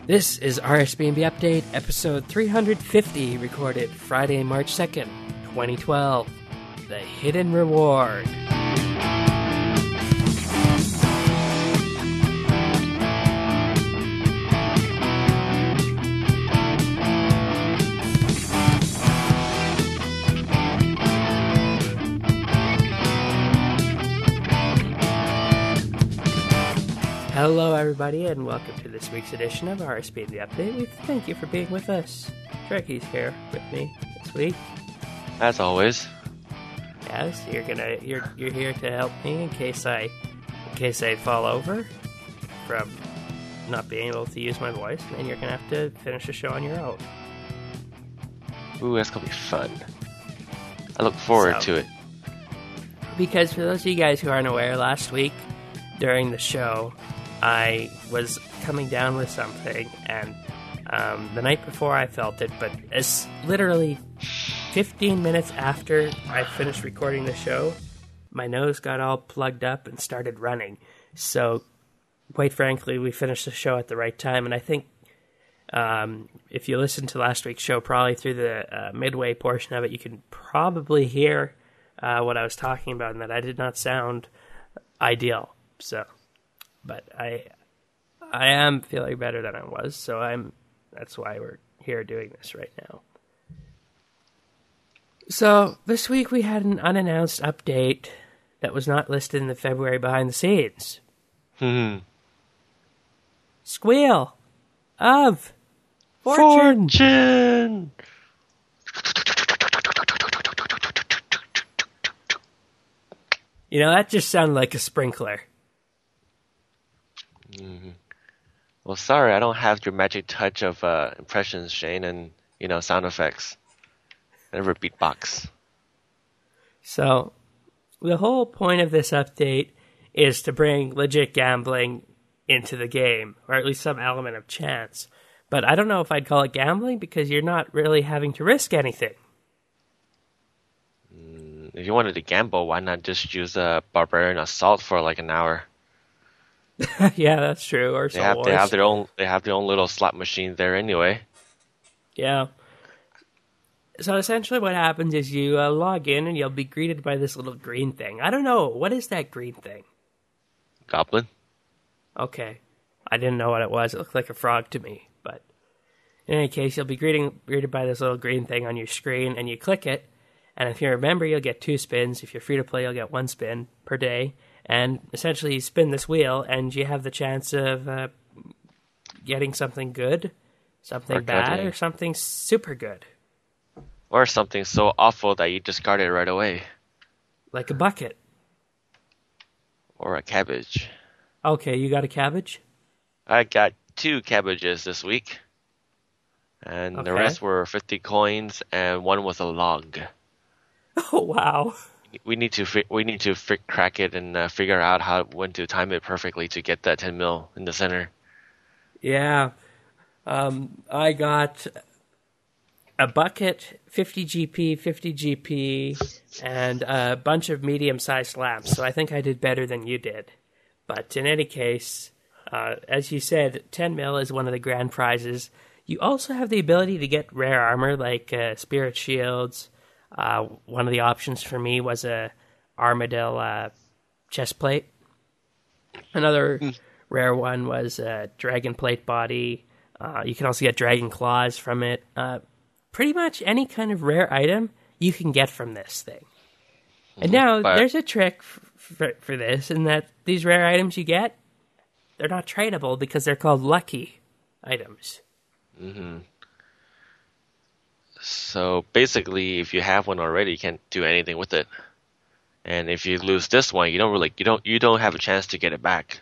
This is RSBNB Update, episode 350, recorded Friday, March 2nd, 2012. The Hidden Reward. Hello, everybody, and welcome to this week's edition of RSB The Update. We thank you for being with us. Trekkie's here with me this week. As always. Yes, you're here to help me in case I fall over from not being able to use my voice, and then you're gonna have to finish the show on your own. Ooh, that's gonna be fun. I look forward to it. Because for those of you guys who aren't aware, last week during the show, I was coming down with something, and the night before I felt it, but as literally 15 minutes after I finished recording the show, my nose got all plugged up and started running. So, quite frankly, we finished the show at the right time, and I think if you listen to last week's show, probably through the midway portion of it, you can probably hear what I was talking about, and that I did not sound ideal. So, but I am feeling better than I was, so that's why we're here doing this right now. So, this week we had an unannounced update that was not listed in the February behind the scenes. Squeal of Fortune! You know, that just sounded like a sprinkler. Well, sorry, I don't have your magic touch of impressions, Shane, and, sound effects. I never beatbox. So, the whole point of this update is to bring legit gambling into the game, or at least some element of chance. But I don't know if I'd call it gambling, because you're not really having to risk anything. If you wanted to gamble, why not just use a Barbarian Assault for like an hour? Yeah, that's true. Or they have their own little slot machine there anyway. Yeah. So essentially, what happens is you log in and you'll be greeted by this little green thing. I don't know, what is that green thing? Goblin. Okay, I didn't know what it was. It looked like a frog to me. But in any case, you'll be greeted by this little green thing on your screen, and you click it. And if you're a member, you'll get 2 spins. If you're free to play, you'll get 1 spin per day. And essentially, you spin this wheel, and you have the chance of getting something good, something bad, or something super good. Or something so awful that you discard it right away. Like a bucket. Or a cabbage. Okay, you got a cabbage? I got 2 cabbages this week. And the rest were 50 coins, and one was a log. Oh, wow. We need to crack it and figure out when to time it perfectly to get that 10 mil in the center. Yeah. I got a bucket, 50 GP, and a bunch of medium-sized lamps. So I think I did better than you did. But in any case, as you said, 10 mil is one of the grand prizes. You also have the ability to get rare armor like spirit shields. One of the options for me was a Armadyl chest plate. Another rare one was a dragon plate body. You can also get dragon claws from it. Pretty much any kind of rare item you can get from this thing. And now, there's a trick for this, in that these rare items you get, they're not tradable because they're called lucky items. Mm-hmm. So basically, if you have one already, you can't do anything with it. And if you lose this one, you don't have a chance to get it back.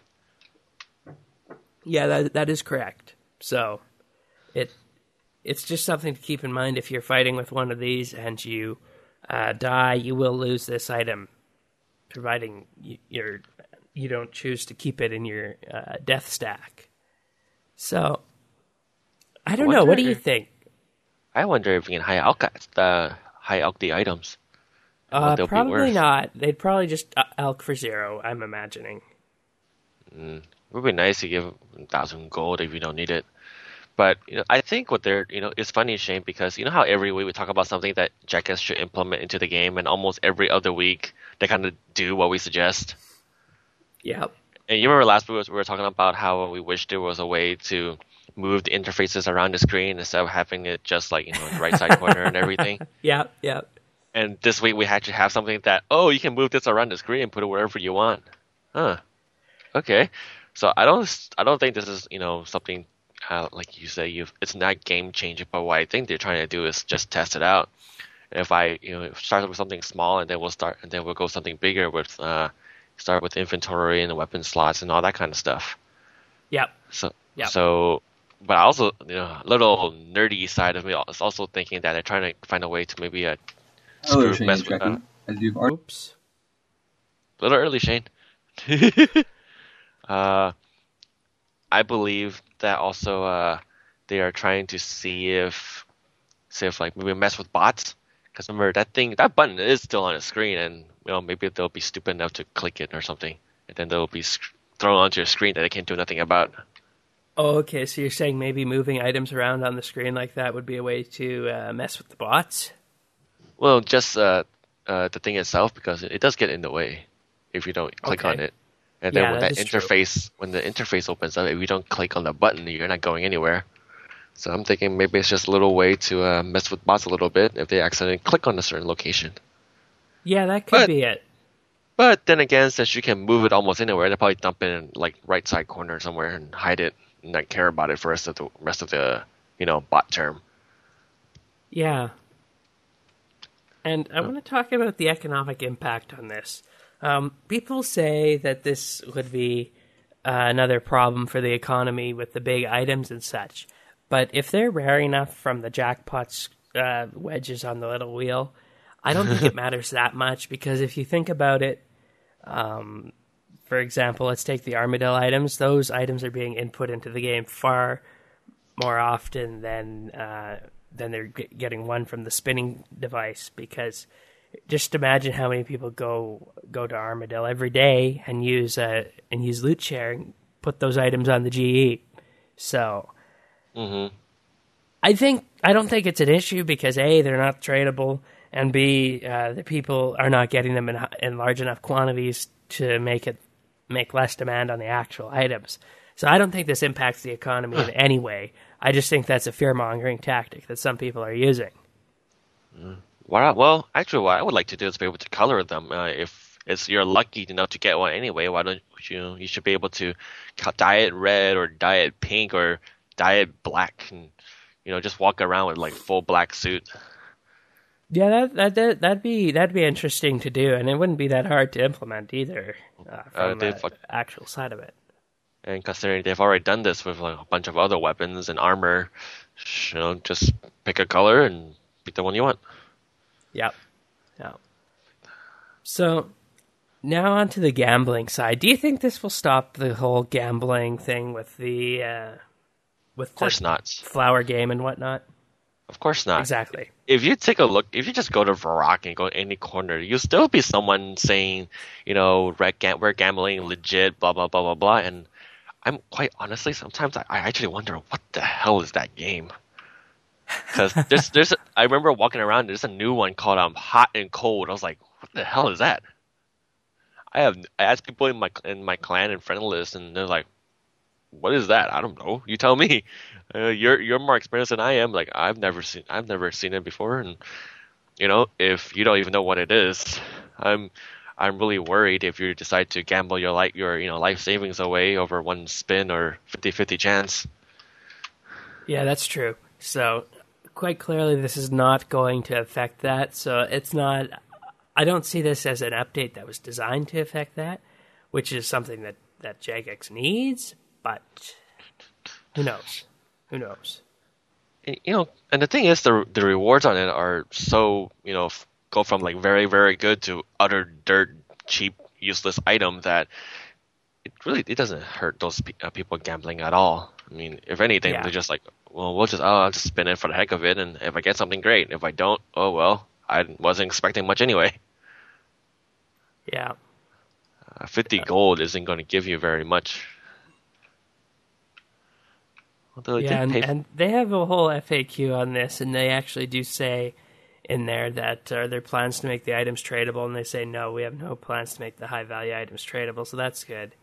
Yeah, that is correct. So it's just something to keep in mind. If you're fighting with one of these and you die, you will lose this item, providing you don't choose to keep it in your death stack. So I don't know. What do you think? I wonder if we can high out the items. Probably not. They'd probably just elk for 0, I'm imagining. It would be nice to give 1,000 gold if you don't need it. But I think what they're it's funny, Shane, because you know how every week we talk about something that Jackass should implement into the game, and almost every other week they kind of do what we suggest. Yep. And you remember last week we were talking about how we wish there was a way to move the interfaces around the screen instead of having it just like in the right side corner and everything. Yep. Yep. And this week we actually have something that you can move this around the screen and put it wherever you want. Huh. Okay. So I don't think this is something like you say it's not game changing, but what I think they're trying to do is just test it out. And if I start with something small and then we'll go something bigger with start with inventory and the weapon slots and all that kind of stuff. Yep. So Yep. so but I also a little nerdy side of me is also thinking that they're trying to find a way to maybe Hello, Shane mess and with Jackie. As you've already Oops. a little early, Shane. uh I believe that also they are trying to see if like maybe mess with bots. Because remember that button is still on the screen, and maybe they'll be stupid enough to click it or something, and then they'll be thrown onto a screen that they can't do nothing about. Oh, okay. So you're saying maybe moving items around on the screen like that would be a way to mess with the bots? Well, just the thing itself, because it does get in the way if you don't click on Okay. it. And then Yeah, when that that is true. when the interface opens up, if you don't click on the button, you're not going anywhere. So I'm thinking maybe it's just a little way to mess with bots a little bit if they accidentally click on a certain location. Yeah, that could But be it. but then again, since you can move it almost anywhere, they'll probably dump it in like right side corner somewhere and hide it and not care about it for the rest of the bot term. Yeah. And I want to talk about the economic impact on this. People say that this would be another problem for the economy with the big items and such. But if they're rare enough from the jackpots wedges on the little wheel, I don't think it matters that much, because if you think about it, for example, let's take the Armadillo items. Those items are being input into the game far more often than they're getting one from the spinning device, because just imagine how many people go to Armadillo every day and use loot share and put those items on the GE. So I don't think it's an issue, because A, they're not tradable, and B, the people are not getting them in large enough quantities to make less demand on the actual items. So I don't think this impacts the economy in any way. I just think that's a fear-mongering tactic that some people are using. Well, actually, what I would like to do is be able to color them. If you're lucky enough to get one anyway, why don't you? You should be able to dye it red or dye it pink or dye it black, and just walk around with like full black suit. Yeah, that'd be interesting to do, and it wouldn't be that hard to implement either from the actual side of it. And considering they've already done this with like a bunch of other weapons and armor, just pick a color and pick the one you want. Yep. Yeah. So now onto the gambling side. Do you think this will stop the whole gambling thing with the Of course not. flower game and whatnot? Of course not. Exactly. If you take a look, if you just go to Varrock and go to any corner, you'll still be someone saying, we're gambling legit, blah, blah, blah, blah, blah. And I'm quite honestly, sometimes I actually wonder, what the hell is that game? Because I remember walking around, there's a new one called Hot and Cold. I was like, what the hell is that? I asked people in my clan and friend list, and they're like, what is that? I don't know. You tell me. You're more experienced than I am. Like I've never seen it before, and if you don't even know what it is, I'm really worried if you decide to gamble your life savings away over one spin or 50-50 chance. Yeah, that's true. So quite clearly, this is not going to affect that. So it's not. I don't see this as an update that was designed to affect that, which is something that Jagex needs. But who knows? Who knows? And the thing is, the rewards on it are so go from like very, very good to utter dirt, cheap, useless item that it doesn't hurt those people gambling at all. I mean, if anything, they're just like, well, I'll just spin it for the heck of it, and if I get something, great. If I don't, oh well, I wasn't expecting much anyway. Yeah. 50 gold isn't going to give you very much. Although it Yeah, did pay. and they have a whole FAQ on this, and they actually do say in there that are there plans to make the items tradable, and they say no, we have no plans to make the high value items tradable, so that's good.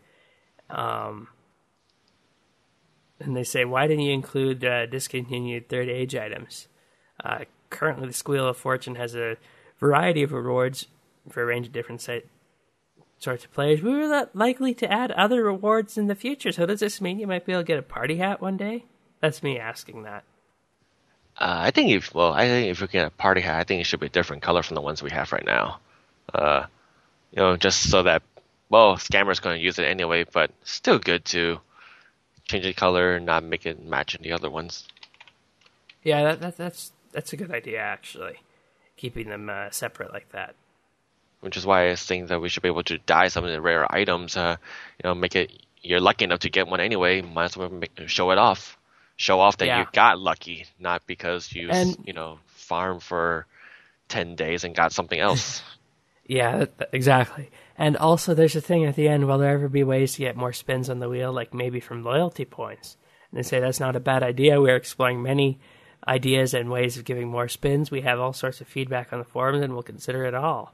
And they say, why didn't you include discontinued third age items? Currently, the Squeal of Fortune has a variety of rewards for a range of different sorts of players. We were not likely to add other rewards in the future, so does this mean you might be able to get a party hat one day? That's me asking that. I think if you get a party hat, I think it should be a different color from the ones we have right now. Just so that, scammers going to use it anyway, but still good to change the color and not make it match the other ones. Yeah, that's a good idea, actually, keeping them separate like that. Which is why I think that we should be able to dye some of the rare items. Make it, you're lucky enough to get one anyway. Might as well show it off. Show off that you got lucky, not because you farmed for 10 days and got something else. Yeah, exactly. And also, there's a thing at the end, will there ever be ways to get more spins on the wheel, like maybe from loyalty points? And they say that's not a bad idea. We're exploring many ideas and ways of giving more spins. We have all sorts of feedback on the forums, and we'll consider it all.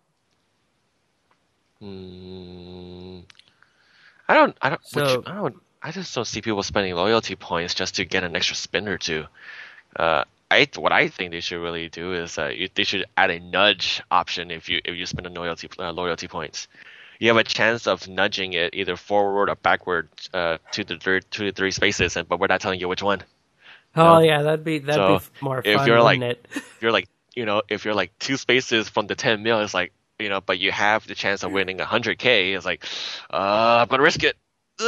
I just don't see people spending loyalty points just to get an extra spin or two. What I think they should really do is they should add a nudge option if you spend a loyalty points. You have a chance of nudging it either forward or backward to the three spaces, but we're not telling you which one. Oh yeah, that'd be more fun. Wouldn't it? If you're like 2 spaces from the 10 mil, it's like, but you have the chance of winning 100K. It's like, I'm gonna risk it.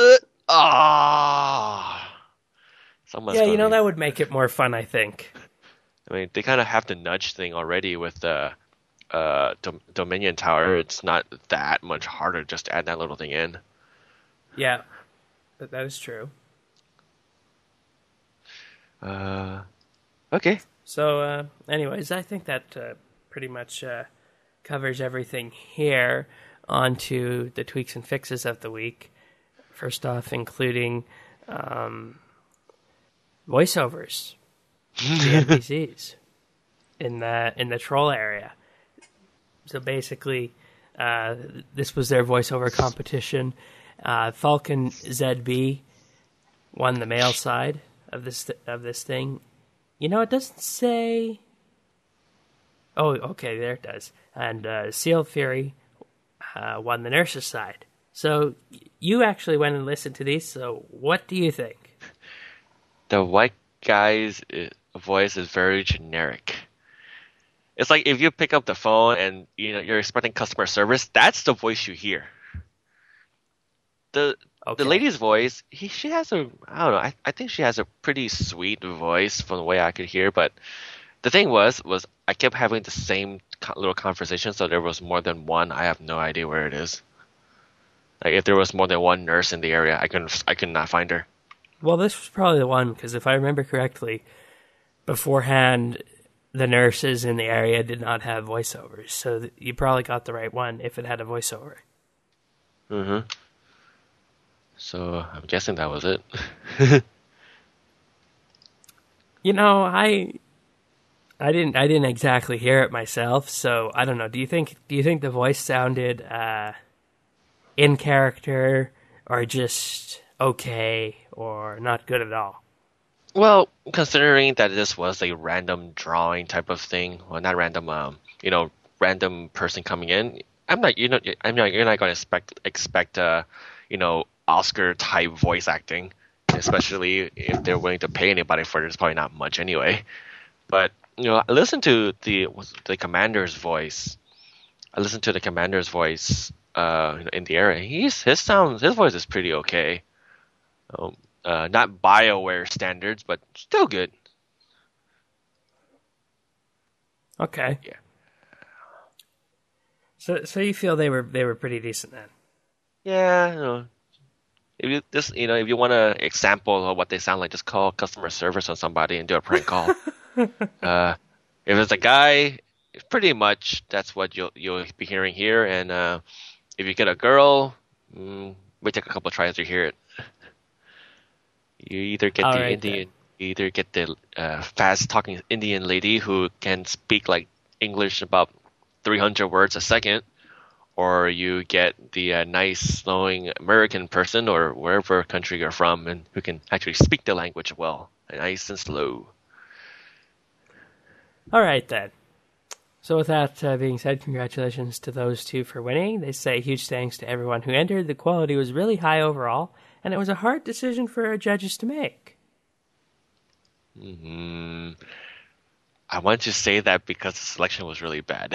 Yeah, that would make it more fun, I think. I mean, they kind of have the nudge thing already with the Dominion Tower. It's not that much harder just to add that little thing in. Yeah, that is true. Okay. So, anyways, I think that pretty much covers everything here. On to the tweaks and fixes of the week. First off, including voiceovers, the NPCs in the troll area. So basically, this was their voiceover competition. Falcon ZB won the male side of this thing. It doesn't say. Oh, okay, there it does. And Seal Fury won the nurse's side. So you actually went and listened to these. So what do you think? The white guy's voice is very generic. It's like if you pick up the phone and you're expecting customer service, that's the voice you hear. The lady's voice, she has I don't know. I think she has a pretty sweet voice from the way I could hear. But the thing was I kept having the same little conversation. So there was more than one. I have no idea where it is. Like if there was more than one nurse in the area, I could not find her. Well, this was probably the one because if I remember correctly, beforehand the nurses in the area did not have voiceovers, so you probably got the right one if it had a voiceover. Mm-hmm. So I'm guessing that was it. I didn't exactly hear it myself, so I don't know. Do you think the voice sounded in character or just okay or not good at all? Well, considering that this was a random drawing type of thing, well, not random, random person coming in, you're not going to expect Oscar type voice acting, especially if they're willing to pay anybody for it. It's probably not much anyway. But I listened to the commander's voice. I listened to the commander's voice in the area. His voice is pretty okay. Not BioWare standards, but still good. Okay. Yeah. So you feel they were pretty decent then? Yeah. If you want an example of what they sound like, just call customer service on somebody and do a prank call. If it's a guy, pretty much that's what you'll be hearing here. And if you get a girl, we take a couple of tries to hear it. You either get All the right, Indian, you either get the fast-talking Indian lady who can speak like English about 300 words a second, or you get the nice, flowing American person or wherever country you're from and who can actually speak the language well, nice and slow. All right, then. So with that being said, congratulations to those two for winning. They say huge thanks to everyone who entered. The quality was really high overall, and it was a hard decision for our judges to make. I want to say that because the selection was really bad.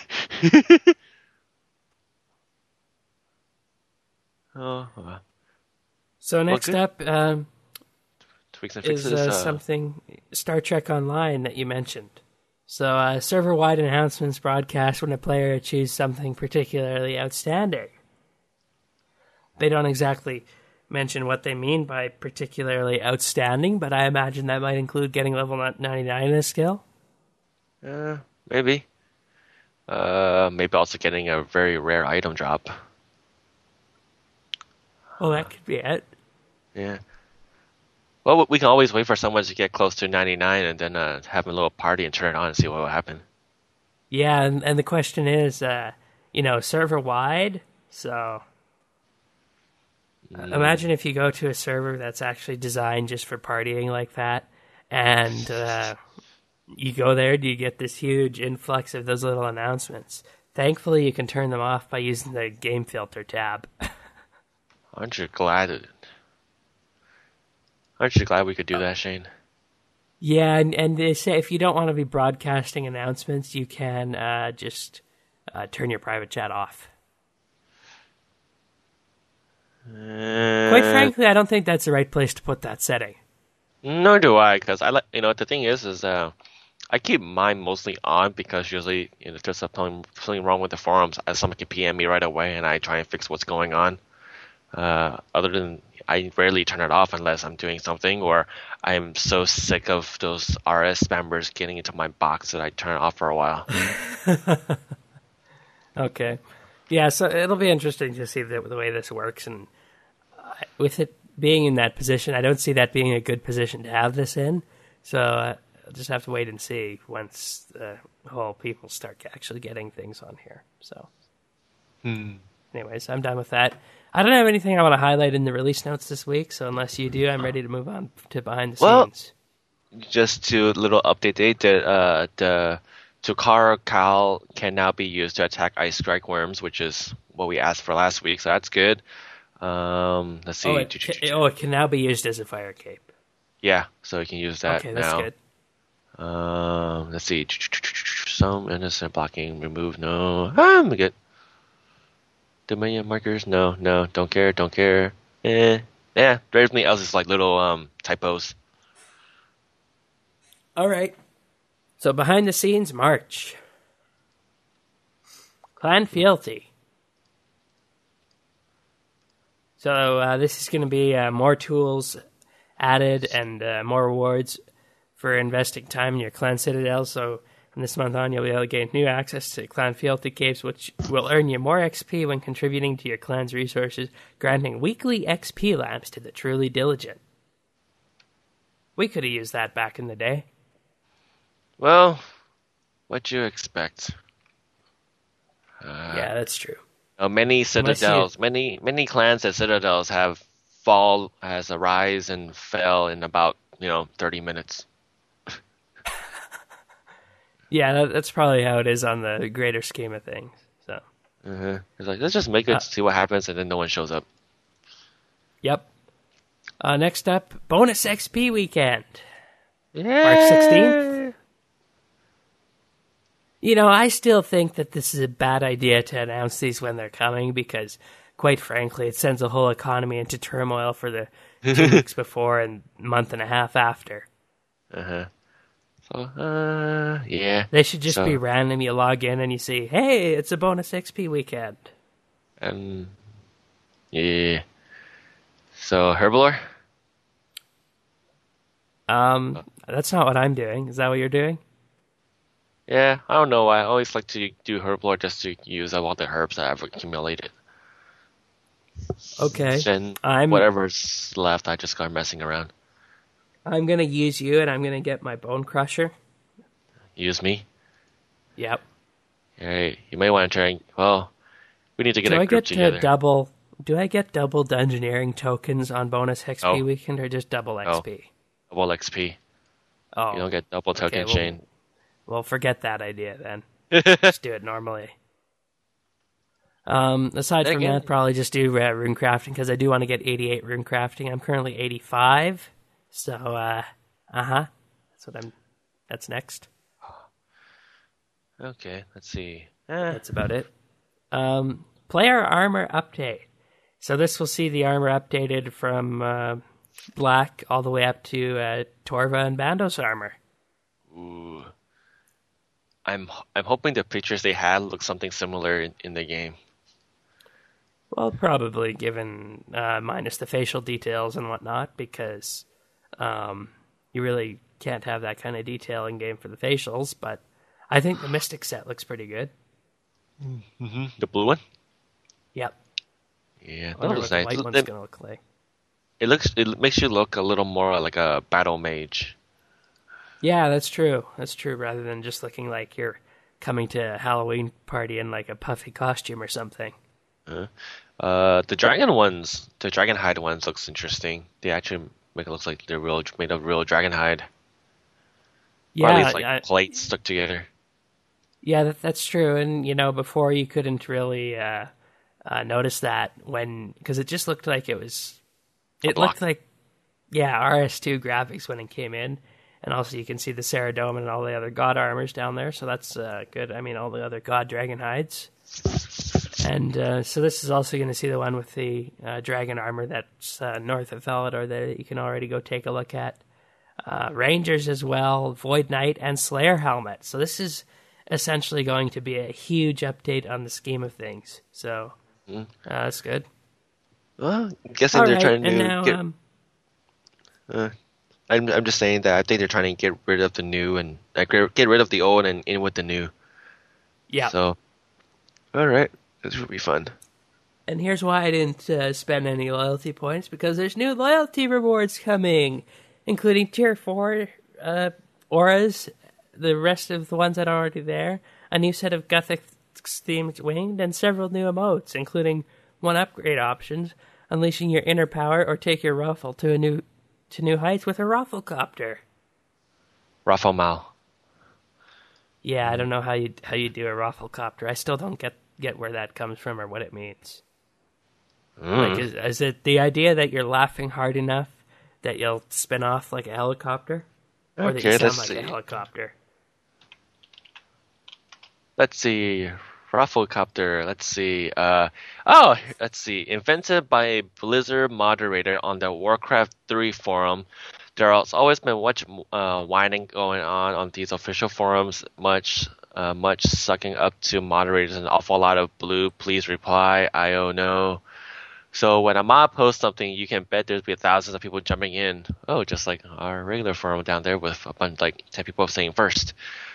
Oh, So next good. up tweaks and is fixes. something Star Trek Online that you mentioned. So server-wide announcements broadcast when a player achieves something particularly outstanding. They don't exactly mention what they mean by particularly outstanding, but I imagine that might include getting level 99 in a skill. Maybe. Maybe also getting a very rare item drop. Well, that could be it. Yeah. Well, we can always wait for someone to get close to 99 and then have a little party and turn it on and see what will happen. Yeah, and the question is, server-wide, so... Imagine if you go to a server that's actually designed just for partying like that, and you go there, do you get this huge influx of those little announcements? Thankfully, you can turn them off by using the game filter tab. Aren't you glad we could do that, Shane? Yeah, and they say if you don't want to be broadcasting announcements, you can just turn your private chat off. Quite frankly, I don't think that's the right place to put that setting. Nor do I, because the thing is I keep mine mostly on because usually if there's something wrong with the forums, someone can PM me right away and I try and fix what's going on. Other than I rarely turn it off unless I'm doing something or I'm so sick of those RS spammers getting into my box that I turn it off for a while. Okay. Yeah, so it'll be interesting to see the way this works. And with it being in that position, I don't see that being a good position to have this in. So I'll just have to wait and see once the whole people start actually getting things on here. So, anyways, I'm done with that. I don't have anything I want to highlight in the release notes this week. So unless you do, I'm ready to move on to behind the scenes. Just to little update that the Tukara Cal can now be used to attack Ice Strike Worms, which is what we asked for last week, so that's good. Let's see. It can now be used as a fire cape. Yeah, so you can use that okay, now. That's good. Let's see. Some innocent blocking, remove, no. I'm good. Dominion markers, no, don't care. Yeah, everything else is like little typos. All right. So behind the scenes, March. Clan Fealty. So this is going to be more tools added and more rewards for investing time in your clan citadel. So from this month on, you'll be able to gain new access to Clan Fealty Capes, which will earn you more XP when contributing to your clan's resources, granting weekly XP lamps to the truly diligent. We could have used that back in the day. Well, what you expect? Yeah, that's true. Many citadels, many clans and citadels have fall as a rise and fell in about 30 minutes. Yeah, that's probably how it is on the greater scheme of things. So, It's like let's just make it, see what happens, and then no one shows up. Yep. Next up, bonus XP weekend. Yeah. March 16th. I still think that this is a bad idea to announce these when they're coming because, quite frankly, it sends the whole economy into turmoil for the 2 weeks before and month and a half after. So, yeah. They should just be random. You log in and you see, hey, it's a bonus XP weekend. Yeah. So, Herblore? That's not what I'm doing. Is that what you're doing? Yeah, I don't know. I always like to do Herblore just to use all the herbs that I've accumulated. Okay. Then I'm whatever's left, I just start messing around. I'm gonna use you, and I'm gonna get my Bone Crusher. Use me. Yep. Alright, you may want to try. Well, we need to get Do a I group get to together. double? Do I get double dungeoneering tokens on bonus XP Oh. weekend, or just double Oh. XP? Double XP. Oh, You don't get double token well, chain. well, forget that idea then. Just do it normally. Aside Then from again- that, probably just do rune crafting because I do want to get 88 rune crafting. I'm currently 85, so That's next. Okay, let's see. That's about it. Player armor update. So this will see the armor updated from black all the way up to Torva and Bandos armor. Ooh. I'm hoping the pictures they had look something similar in the game. Well, probably given minus the facial details and whatnot, because you really can't have that kind of detail in game for the facials. But I think the Mystic set looks pretty good. The blue one? Yep. Yeah, I that wonder what looks the nice. white one's gonna look like. It makes you look a little more like a battle mage. Yeah, that's true. That's true. Rather than just looking like you're coming to a Halloween party in like a puffy costume or something. The dragon hide ones looks interesting. They actually make it look like they're made of real dragon hide. Or at Yeah, least like plates stuck together. yeah, that's true. And before you couldn't really notice that because it just looked like it block. looked like RS2 graphics when it came in, and also you can see the Ceradome and all the other god armors down there. So that's good. I mean, all the other god dragon hides. And so this is also going to see the one with the dragon armor that's north of Felidor that you can already go take a look at. Rangers as well, Void Knight, and Slayer helmet. So this is essentially going to be a huge update on the scheme of things. So that's good. Well, I'm guessing All they're right, trying to and now I'm just saying that I think they're trying to get rid of the new and get rid of the old and in with the new. yeah. So, all right, this will be fun. And here's why I didn't spend any loyalty points, because there's new loyalty rewards coming, including Tier 4 auras, the rest of the ones that are already there, a new set of Gothic-themed winged, and several new emotes, including one upgrade options, unleashing your inner power or take your ruffle to new heights with a Rafflecopter. Rafael Mal. Yeah, I don't know how you do a Rafflecopter. I still don't get where that comes from or what it means. Like, is it the idea that you're laughing hard enough that you'll spin off like a helicopter? Or that you Okay, sound let's like see. a helicopter? Let's see. Rafflecopter. Let's see. Let's see. Invented by a Blizzard moderator on the Warcraft 3 forum. There has always been much whining going on these official forums. Much sucking up to moderators. An awful lot of blue. Please reply. IO no. So when a mod posts something, you can bet there's be thousands of people jumping in. Oh, just like our regular forum down there with a bunch, like 10 people saying first.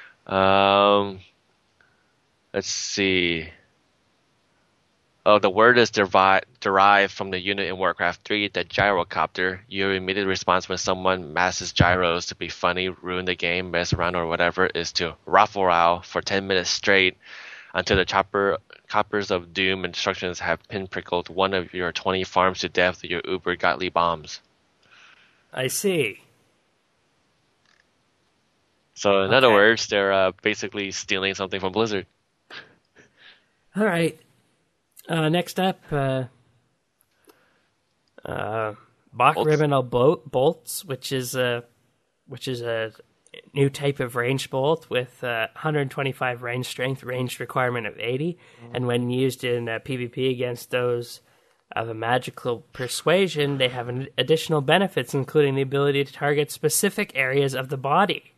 Let's see. Oh, the word is derived from the unit in Warcraft 3, the gyrocopter. Your immediate response when someone masses gyros to be funny, ruin the game, mess around, or whatever is to raffle for 10 minutes straight until the choppers of doom and destructions have pinprickled one of your 20 farms to death with your uber godly bombs. I see. So in other Okay. words, they're basically stealing something from Blizzard. All right. Next up, Bach Bolts? Ribbon bolts, which is a new type of range bolt with 125 range strength, range requirement of 80, and when used in PvP against those of a magical persuasion, they have additional benefits, including the ability to target specific areas of the body.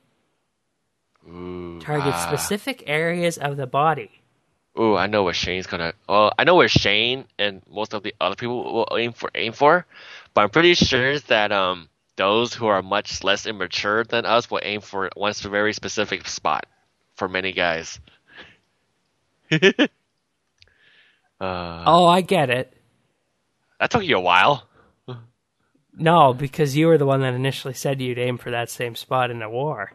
Specific areas of the body. Ooh, I know what Shane's gonna. Oh, I know where Shane and most of the other people will aim for, but I'm pretty sure that those who are much less immature than us will aim for one very specific spot. For many guys. Oh, I get it. That took you a while. No, because you were the one that initially said you'd aim for that same spot in a war.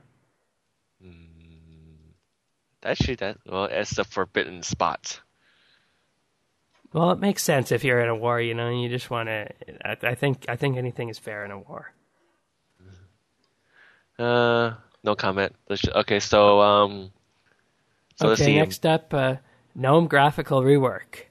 Actually, well, it's the forbidden spot. Well, it makes sense if you're in a war, you know. You just want to. I think anything is fair in a war. No comment. Okay, so let's Okay, see. next up, GNOME graphical rework.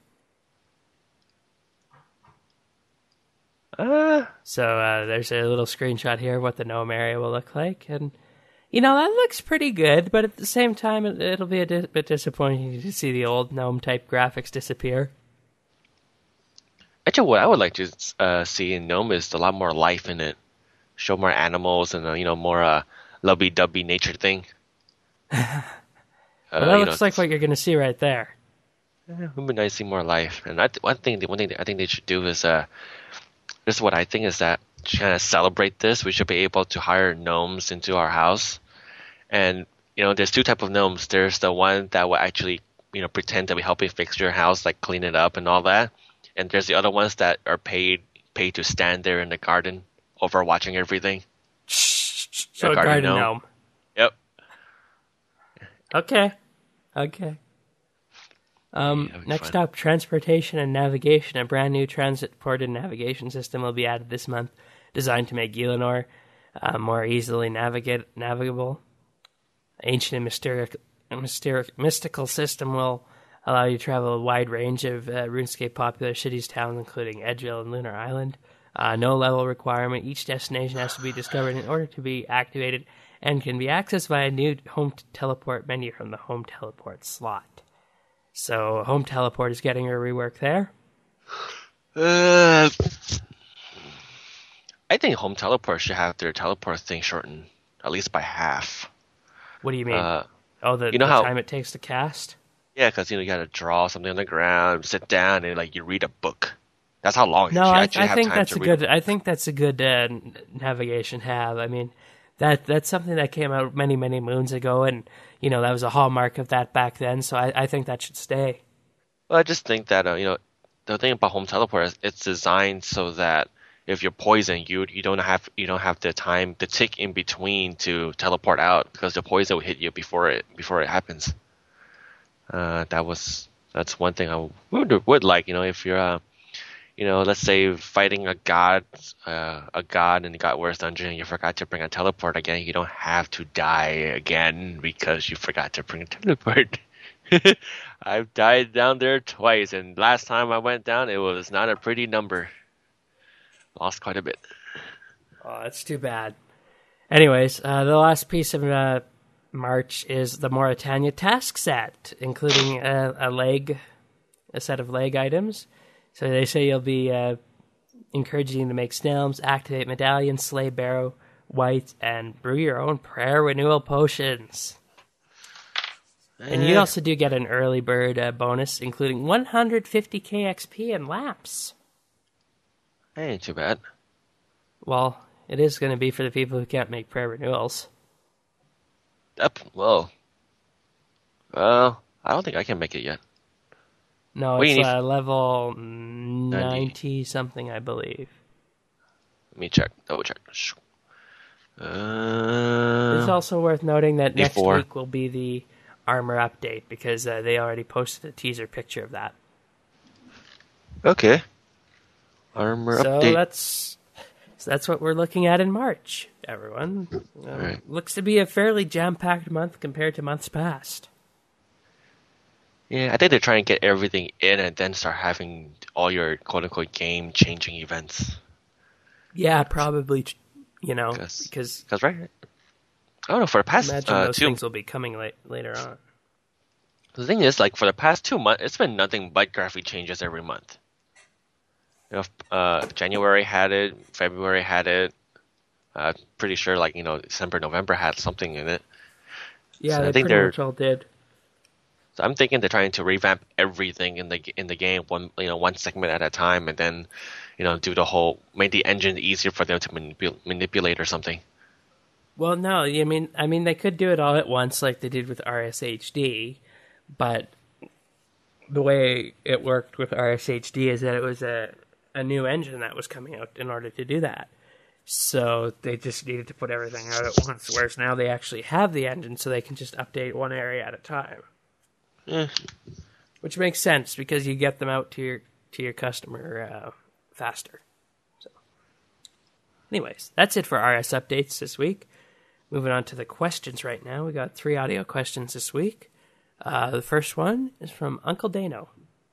So there's a little screenshot here of what the GNOME area will look like, and you know that looks pretty good. But at the same time, it'll be a bit disappointing to see the old GNOME type graphics disappear. Actually, what I would like to see in GNOME is a lot more life in it. Show more animals and more lovey-dovey nature thing. Well, that looks like what you're going to see right there. It would be nice to see more life. And one thing that I think they should do is this is what I think is that to kind of celebrate this, we should be able to hire gnomes into our house. And there's two type of gnomes. There's the one that will actually pretend to be helping fix your house, like clean it up and all that. And there's the other ones that are paid to stand there in the garden, overwatching everything. So a garden gnome. Yep. Okay. Next up, transportation and navigation. A brand new transport and navigation system will be added this month, designed to make Gielinor more easily navigable. Ancient and mystical system will allow you to travel a wide range of RuneScape popular cities, towns, including Edgeville and Lunar Island. No level requirement. Each destination has to be discovered in order to be activated and can be accessed via a new home teleport menu from the home teleport slot. So home teleport is getting a rework there. I think home teleport should have their teleport thing shortened at least by half. What do you mean? The time it takes to cast? Yeah, because you got to draw something on the ground, sit down, and you read a book. That's how long. No, I think that's a good. I think that's a good navigation have. I mean, that's something that came out many moons ago, and that was a hallmark of that back then. So I think that should stay. Well, I just think that the thing about home teleport is it's designed so that if you're poisoned, you don't have the time to tick in between to teleport out because the poison will hit you before it happens. That's one thing I would like. If you're let's say fighting a god in the God Wars dungeon and you forgot to bring a teleport again, you don't have to die again because you forgot to bring a teleport. I've died down there twice, and last time I went down, it was not a pretty number. Lost quite a bit. Oh, that's too bad. Anyways, the last piece of March is the Mauritania task set, including a set of leg items. So they say you'll be encouraging you to make snelms, activate medallions, slay barrow, white, and brew your own prayer renewal potions. And you also do get an early bird bonus, including 150k XP and laps. Ain't too bad. Well, it is going to be for the people who can't make prayer renewals. Well, I don't think I can make it yet. No, it's level 90 something, I believe. Let me check. Double check. It's also worth noting that next week will be the armor update because they already posted a teaser picture of that. Okay. Armor update. So that's what we're looking at in March, everyone. Right. Looks to be a fairly jam-packed month compared to months past. Yeah, I think they're trying to get everything in and then start having all your quote-unquote game-changing events. Yeah, probably, because right? I don't know, for the past imagine those things will be coming later on. The thing is, for the past 2 months, it's been nothing but graphic changes every month. January had it, February had it. Pretty sure, December, November had something in it. Yeah, so they pretty much all did. So I'm thinking they're trying to revamp everything in the game, one segment at a time, and then, do the whole, make the engine easier for them to manipulate or something. Well, no, I mean they could do it all at once like they did with RSHD, but the way it worked with RSHD is that it was a a new engine that was coming out in order to do that. So they just needed to put everything out at once, whereas now they actually have the engine, so they can just update one area at a time. Yeah. Which makes sense, because you get them out to your customer faster. So, anyways, that's it for RS updates this week. Moving on to the questions right now. We got 3 audio questions this week. The first one is from Uncle Dano.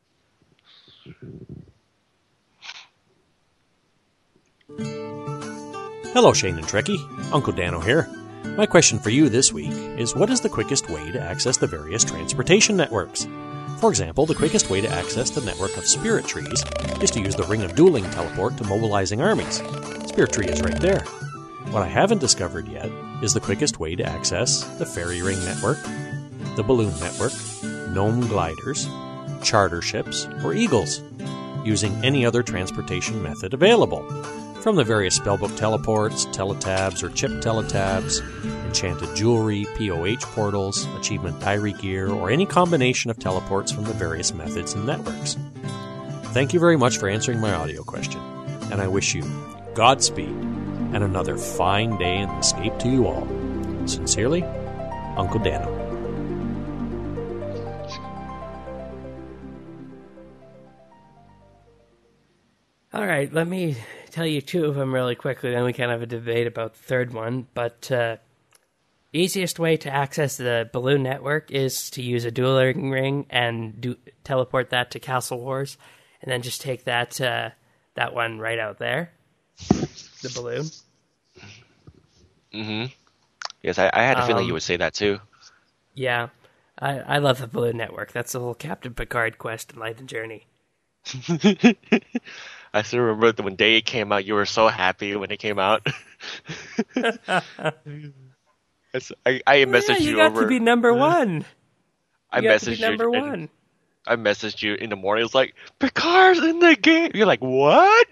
Hello, Shane and Trekkie. Uncle Dano here. My question for you this week is, what is the quickest way to access the various transportation networks? For example, the quickest way to access the network of Spirit Trees is to use the Ring of Dueling teleport to mobilizing armies. Spirit Tree is right there. What I haven't discovered yet is the quickest way to access the Fairy Ring network, the Balloon network, Gnome gliders, charter ships, or eagles, using any other transportation method available. From the various spellbook teleports, teletabs or chip teletabs, enchanted jewelry, POH portals, achievement diary gear, or any combination of teleports from the various methods and networks. Thank you very much for answering my audio question, and I wish you Godspeed and another fine day in Escape to you all. Sincerely, Uncle Dano. All right, let me tell you 2 of them really quickly, then we can have a debate about the third one. But easiest way to access the Balloon network is to use a dueling ring and teleport that to Castle Wars, and then just take that one right out there, the balloon. Mm-hmm. Yes, I had a feeling you would say that too. Yeah, I love the Balloon network. That's the whole Captain Picard quest in Light and Journey. I still remember when Day came out, you were so happy when it came out. I messaged you got over. to be number 1. I messaged you. Number 1. I messaged you in the morning. It was like, Picard's in the game. You're like, what?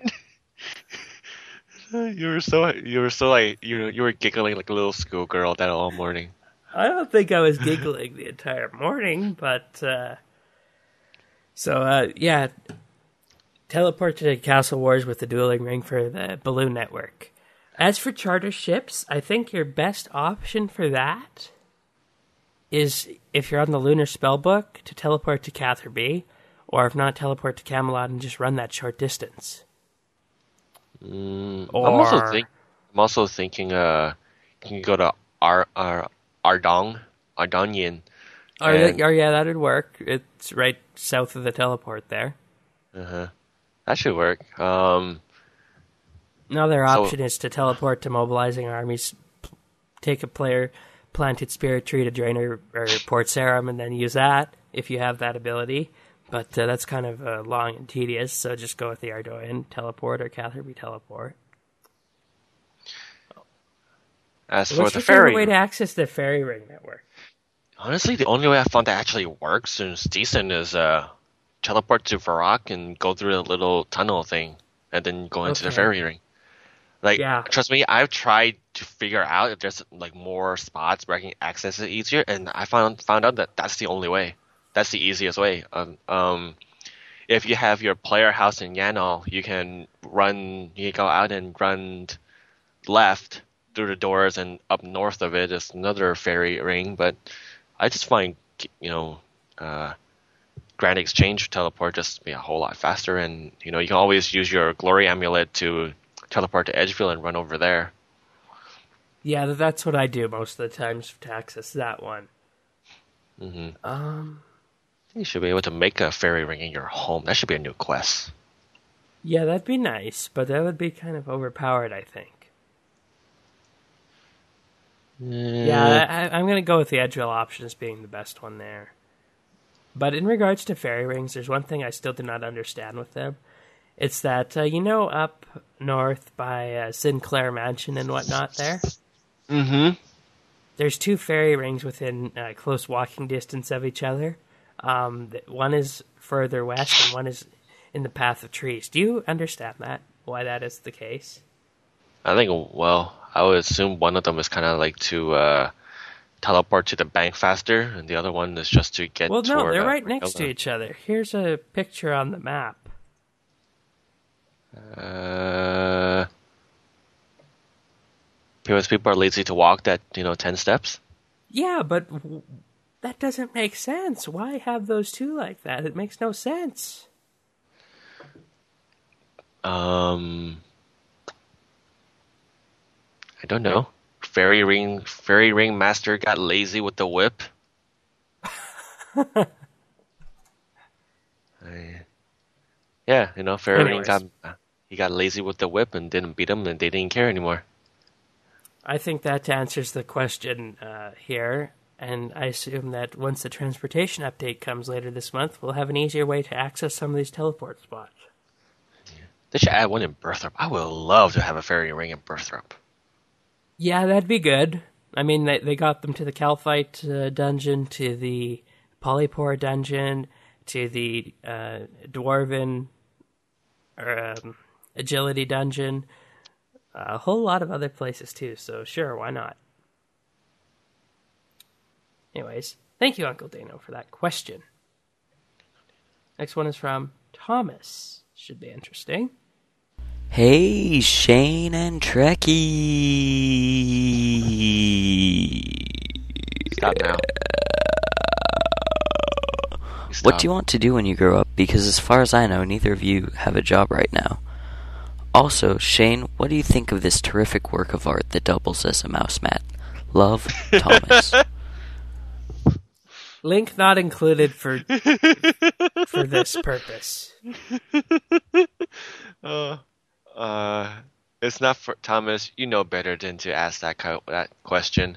You were giggling like a little schoolgirl that all morning. I don't think I was giggling the entire morning, but yeah. Teleport to Castle Wars with the dueling ring for the Balloon network. As for charter ships, I think your best option for that is, if you're on the Lunar Spellbook, to teleport to Catherby, or if not, teleport to Camelot and just run that short distance. I'm also thinking you can go to Ardong, Ardonian. Yeah, that'd work. It's right south of the teleport there. Uh-huh. That should work. Another option is to teleport to mobilizing armies, take a player planted Spirit Tree to Draenor or Port Sarim, and then use that if you have that ability. But that's kind of long and tedious, so just go with the Ardoyan teleport or Catherby teleport. As What's for the your favorite ferry way to access the Fairy Ring network? Honestly, the only way I found that actually works and is decent is teleport to Varrock and go through a little tunnel thing, and then go into the Fairy Ring. Like, trust me, I've tried to figure out if there's like more spots where I can access it easier, and I found out that that's the only way. That's the easiest way. If you have your player house in Yanal, you can go out and run left through the doors, and up north of it is another Fairy Ring. But I just find, Grand Exchange teleport just be a whole lot faster, and you can always use your Glory Amulet to teleport to Edgefield and run over there. Yeah, that's what I do most of the times to access that one. Mm-hmm. You should be able to make a Fairy Ring in your home. That should be a new quest. Yeah, that'd be nice, but that would be kind of overpowered, I think. Yeah, I'm going to go with the Edgeville option as being the best one there. But in regards to Fairy Rings, there's one thing I still do not understand with them. It's that, up north by Sinclair Mansion and whatnot there? Mm-hmm. There's 2 Fairy Rings within close walking distance of each other. One is further west and one is in the Path of Trees. Do you understand that? Why that is the case? I think, I would assume one of them is kind of like to teleport to the bank faster, and the other one is just to get Well, no, they're right next to each other. Here's a picture on the map. Because people are lazy to walk that 10 steps. Yeah, but that doesn't make sense. Why have those two like that? It makes no sense. I don't know. Fairy ring master got lazy with the whip. Yeah, Fairy ring Anyways. got lazy with the whip and didn't beat him, and they didn't care anymore. I think that answers the question here, and I assume that once the transportation update comes later this month, we'll have an easier way to access some of these teleport spots. They should add one in Birthrup. I would love to have a fairy ring in Birthrup. Yeah, that'd be good. I mean, they got them to the Calphite dungeon, to the Polypore dungeon, to the Dwarven Agility dungeon, a whole lot of other places too, so sure, why not? Anyways, thank you, Uncle Dano, for that question. Next one is from Thomas. Should be interesting. Hey, Shane and Trekkie. Stop now. What do you want to do when you grow up? Because as far as I know, neither of you have a job right now. Also, Shane, what do you think of this terrific work of art that doubles as a mouse mat? Love, Thomas. Link not included for this purpose. It's not for Thomas. You know better than to ask that question.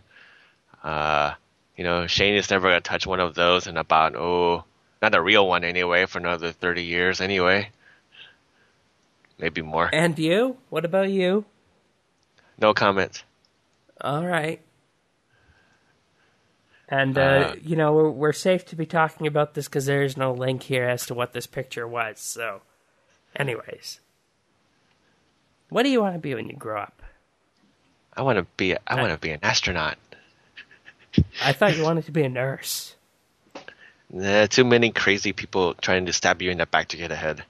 Shane is never gonna touch one of those in about not a real one anyway for another 30 years anyway. Maybe more. And you? What about you? No comment. All right. And, we're safe to be talking about this because there is no link here as to what this picture was. So, anyways. What do you want to be when you grow up? I want to be an astronaut. I thought you wanted to be a nurse. Too many crazy people trying to stab you in the back to get ahead.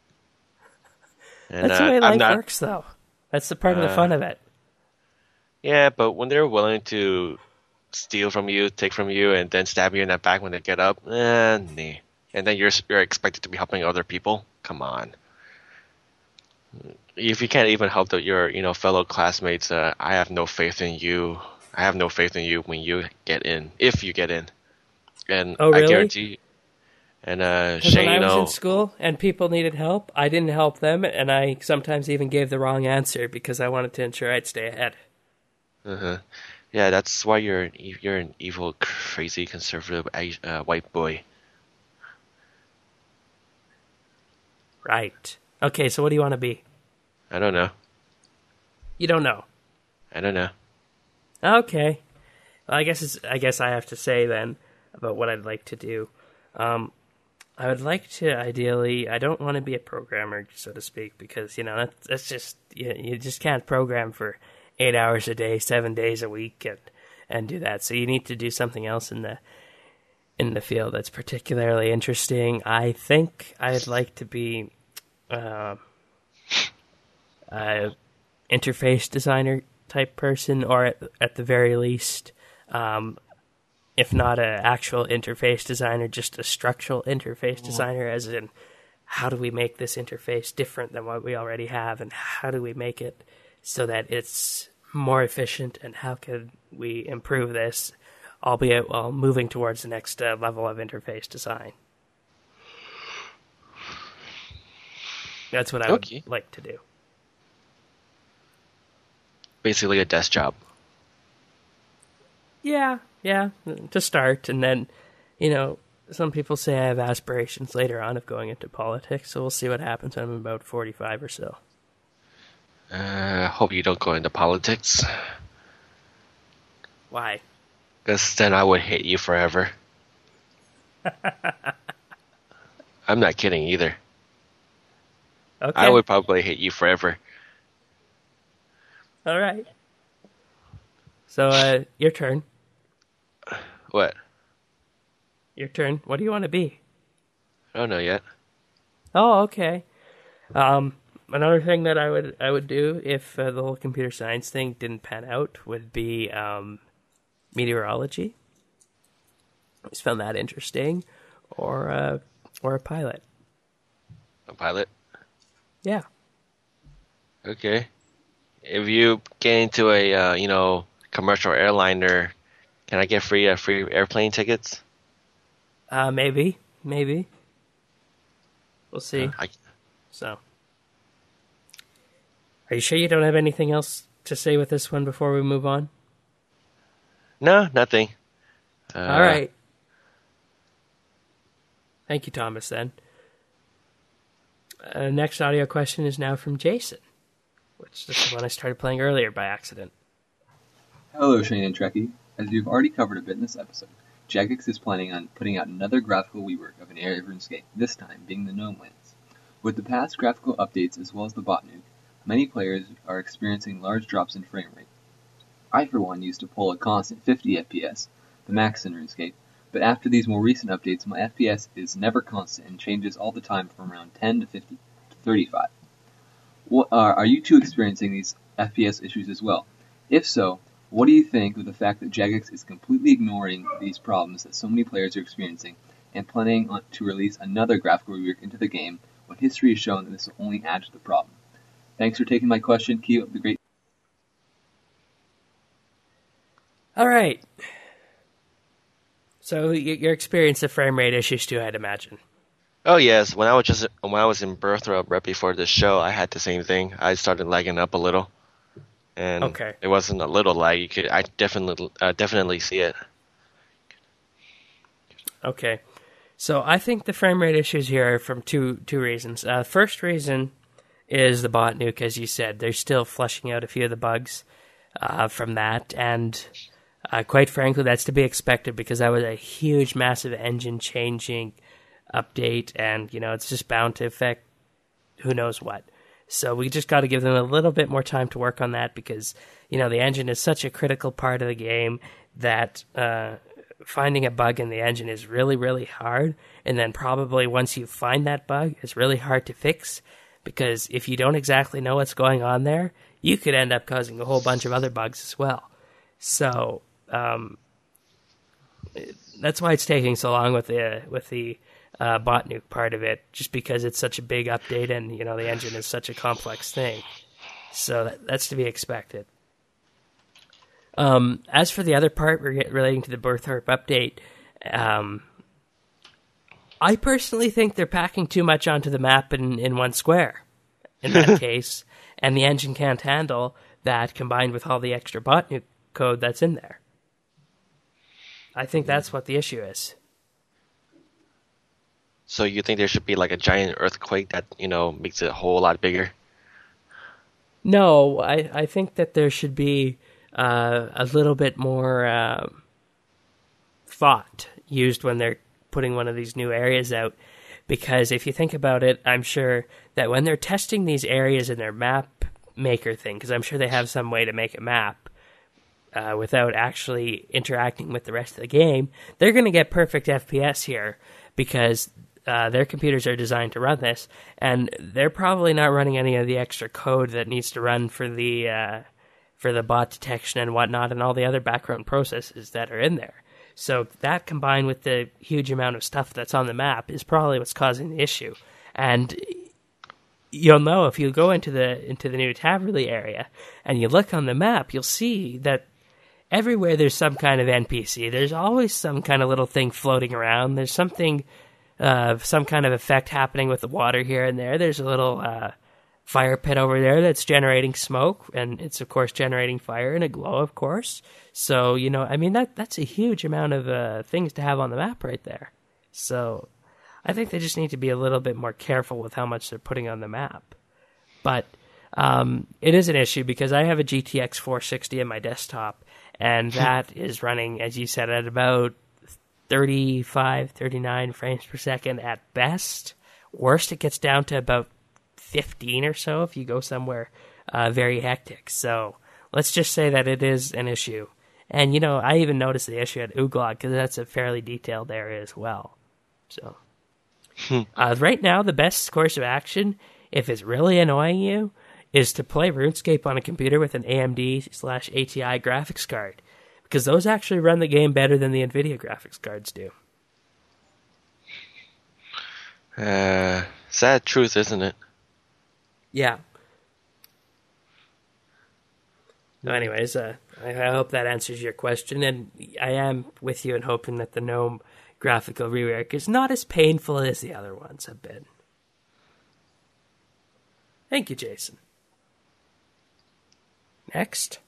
And, That's the way life works, though. That's the part of the fun of it. Yeah, but when they're willing to steal from you, take from you, and then stab you in the back when they get up, nah. And then you're expected to be helping other people? Come on. If you can't even help your fellow classmates, I have no faith in you. I have no faith in you when you get in, if you get in. And oh, really? I guarantee. And Shane, when I was in school and people needed help, I didn't help them, and I sometimes even gave the wrong answer because I wanted to ensure I'd stay ahead. Yeah, that's why you're an evil, crazy, conservative white boy. Right. Okay, so what do you want to be? I don't know. You don't know? I don't know. Okay. Well, I guess I have to say then about what I'd like to do. I would like to ideally. I don't want to be a programmer, so to speak, because that's just you just can't program for 8 hours a day, 7 days a week, and do that. So you need to do something else in the field that's particularly interesting. I think I'd like to be a interface designer type person, or at the very least, if not an actual interface designer, just a structural interface designer, as in how do we make this interface different than what we already have, and how do we make it so that it's more efficient, and how could we improve this, albeit while moving towards the next level of interface design. That's what I would like to do. Basically a desk job. Yeah, to start, and then, some people say I have aspirations later on of going into politics, so we'll see what happens when I'm about 45 or so. I hope you don't go into politics. Why? Because then I would hate you forever. I'm not kidding either. Okay. I would probably hate you forever. All right. So, your turn. What? Your turn. What do you want to be? I don't know yet. Oh, okay. Another thing that I would do if the whole computer science thing didn't pan out would be meteorology. I just found that interesting, or a pilot. A pilot? Yeah. Okay. If you get into a commercial airliner, can I get free airplane tickets? Maybe. We'll see. So, are you sure you don't have anything else to say with this one before we move on? No, nothing. All right. Thank you, Thomas, then. Next audio question is now from Jason, which this is one I started playing earlier by accident. Hello, Shane and Trekkie. As you've already covered a bit in this episode, Jagex is planning on putting out another graphical rework of an area of RuneScape, this time being the Gnome Lands. With the past graphical updates as well as the bot nuke, many players are experiencing large drops in frame rate. I, for one, used to pull a constant 50 FPS, the max in RuneScape, but after these more recent updates, my FPS is never constant and changes all the time from around 10 to 50 to 35. Are you two experiencing these FPS issues as well? If so, what do you think of the fact that Jagex is completely ignoring these problems that so many players are experiencing and planning to release another graphical rework into the game when history has shown that this will only add to the problem? Thanks for taking my question. Keep up the great... All right. So your experience of frame rate issues too, I'd imagine. Oh yes, when I was in Birthra right before the show, I had the same thing. I started lagging up a little, and okay. It wasn't a little lag. I definitely see it. Okay, so I think the frame rate issues here are from two reasons. First reason is the bot nuke, as you said. They're still flushing out a few of the bugs from that, and quite frankly, that's to be expected because that was a huge, massive engine-changing update, and, it's just bound to affect who knows what. So we just got to give them a little bit more time to work on that because, the engine is such a critical part of the game that finding a bug in the engine is really, really hard, and then probably once you find that bug, it's really hard to fix because if you don't exactly know what's going on there, you could end up causing a whole bunch of other bugs as well. So that's why it's taking so long with the bot nuke part of it, just because it's such a big update and the engine is such a complex thing. So that's to be expected. As for the other part relating to the Birthharp update, I personally think they're packing too much onto the map in one square in that case, and the engine can't handle that combined with all the extra bot nuke code that's in there. I think that's what the issue is. So you think there should be like a giant earthquake that, makes it a whole lot bigger? No, I think that there should be a little bit more thought used when they're putting one of these new areas out. Because if you think about it, I'm sure that when they're testing these areas in their map maker thing, because I'm sure they have some way to make a map without actually interacting with the rest of the game, they're going to get perfect FPS here because their computers are designed to run this, and they're probably not running any of the extra code that needs to run for the bot detection and whatnot and all the other background processes that are in there. So that combined with the huge amount of stuff that's on the map is probably what's causing the issue. And you'll know if you go into the new Taverley area and you look on the map, you'll see that everywhere there's some kind of NPC. There's always some kind of little thing floating around. There's something, some kind of effect happening with the water here and there. There's a little fire pit over there that's generating smoke, and it's, of course, generating fire and a glow, of course. So, that's a huge amount of things to have on the map right there. So I think they just need to be a little bit more careful with how much they're putting on the map. But it is an issue because I have a GTX 460 in my desktop, and that is running, as you said, at about 35, 39 frames per second at best. Worst, it gets down to about 15 or so if you go somewhere very hectic. So let's just say that it is an issue. And, I even noticed the issue at Uglog because that's a fairly detailed area as well. So right now, the best course of action if it's really annoying you, is to play RuneScape on a computer with an AMD/ATI graphics card, because those actually run the game better than the NVIDIA graphics cards do. Sad truth, isn't it? Yeah. So anyways, I hope that answers your question, and I am with you in hoping that the GNOME graphical rework is not as painful as the other ones have been. Thank you, Jason. Next.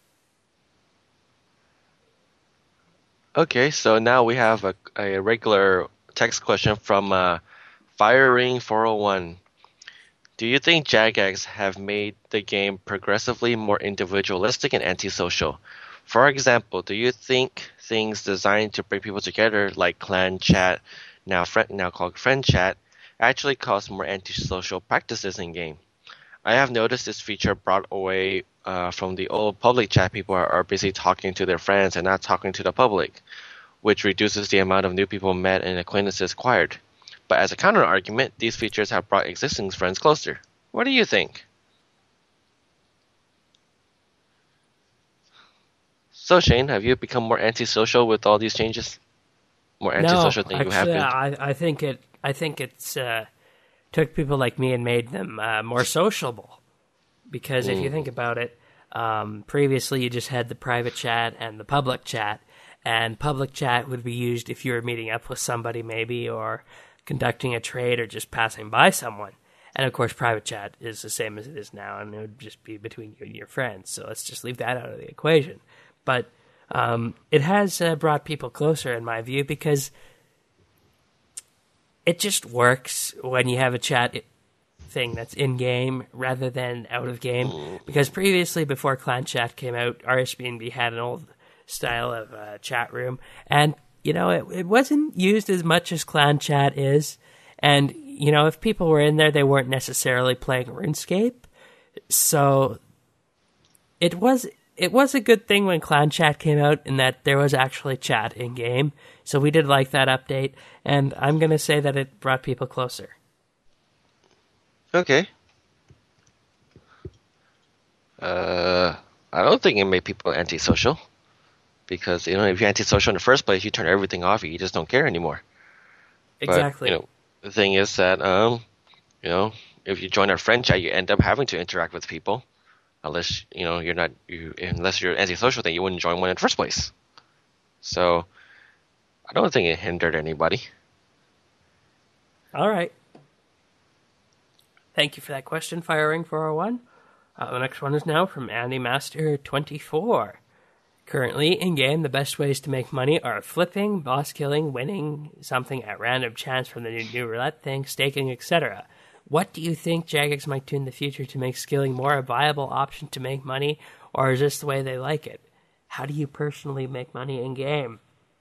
Okay, so now we have a regular text question from Firing401. Do you think Jagex have made the game progressively more individualistic and antisocial? For example, do you think things designed to bring people together, like clan chat, now called friend chat, actually cause more antisocial practices in game? I have noticed this feature brought away from the old public chat. People are busy talking to their friends and not talking to the public, which reduces the amount of new people met and acquaintances acquired. But as a counter-argument, these features have brought existing friends closer. What do you think? So, Shane, have you become more antisocial with all these changes? More antisocial than you have been? I think it's took people like me and made them more sociable. Because if you think about it, previously you just had the private chat and the public chat, and public chat would be used if you were meeting up with somebody maybe, or conducting a trade, or just passing by someone. And of course, private chat is the same as it is now, and it would just be between you and your friends. So let's just leave that out of the equation. But it has brought people closer, in my view, because it just works when you have a chat thing that's in-game rather than out-of-game. Because previously, before Clan Chat came out, RSBNB had an old style of chat room, and it wasn't used as much as Clan Chat is. And if people were in there, they weren't necessarily playing RuneScape. So it was a good thing when Clan Chat came out, in that there was actually chat in game. So we did like that update, and I'm going to say that it brought people closer. Okay. I don't think it made people antisocial. Because, if you're antisocial in the first place, you turn everything off, you just don't care anymore. Exactly. But, the thing is that, if you join our friend chat, you end up having to interact with people. Unless, unless you're antisocial, then you wouldn't join one in the first place. So, I don't think it hindered anybody. All right. Thank you for that question, Firing401. The next one is now from AndyMaster24. Currently, in-game, the best ways to make money are flipping, boss killing, winning something at random chance from the new roulette thing, staking, etc. What do you think Jagex might do in the future to make skilling more a viable option to make money, or is this the way they like it? How do you personally make money in-game?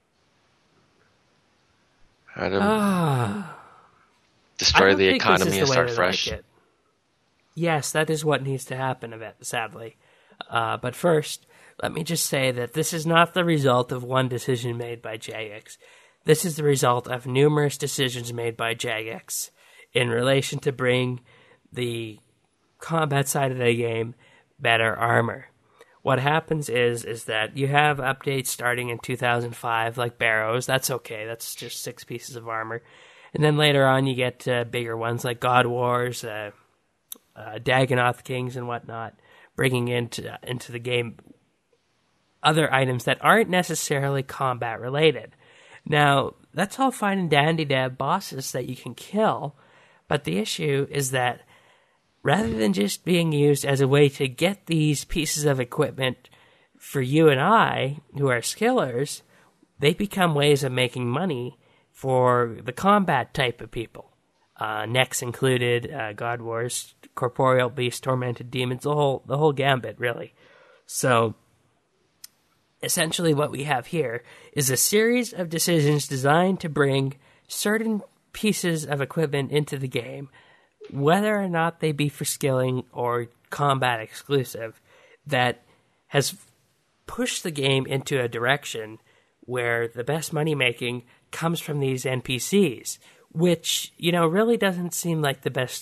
Destroy the economy and start fresh. Like, yes, that is what needs to happen, sadly. But first, let me just say that this is not the result of one decision made by Jagex. This is the result of numerous decisions made by Jagex in relation to bring the combat side of the game better armor. What happens is that you have updates starting in 2005, like Barrows. That's okay. That's just 6 pieces of armor. And then later on you get bigger ones like God Wars, Dagonoth Kings and whatnot, bringing into the game other items that aren't necessarily combat related. Now, that's all fine and dandy to have bosses that you can kill, but the issue is that rather than just being used as a way to get these pieces of equipment for you and I, who are skillers, they become ways of making money for the combat type of people. Next included, God Wars, Corporeal Beasts, Tormented Demons, the whole gambit, really. So, essentially what we have here is a series of decisions designed to bring certain pieces of equipment into the game, whether or not they be for skilling or combat exclusive, that has pushed the game into a direction where the best money making comes from these NPCs, which, really doesn't seem like the best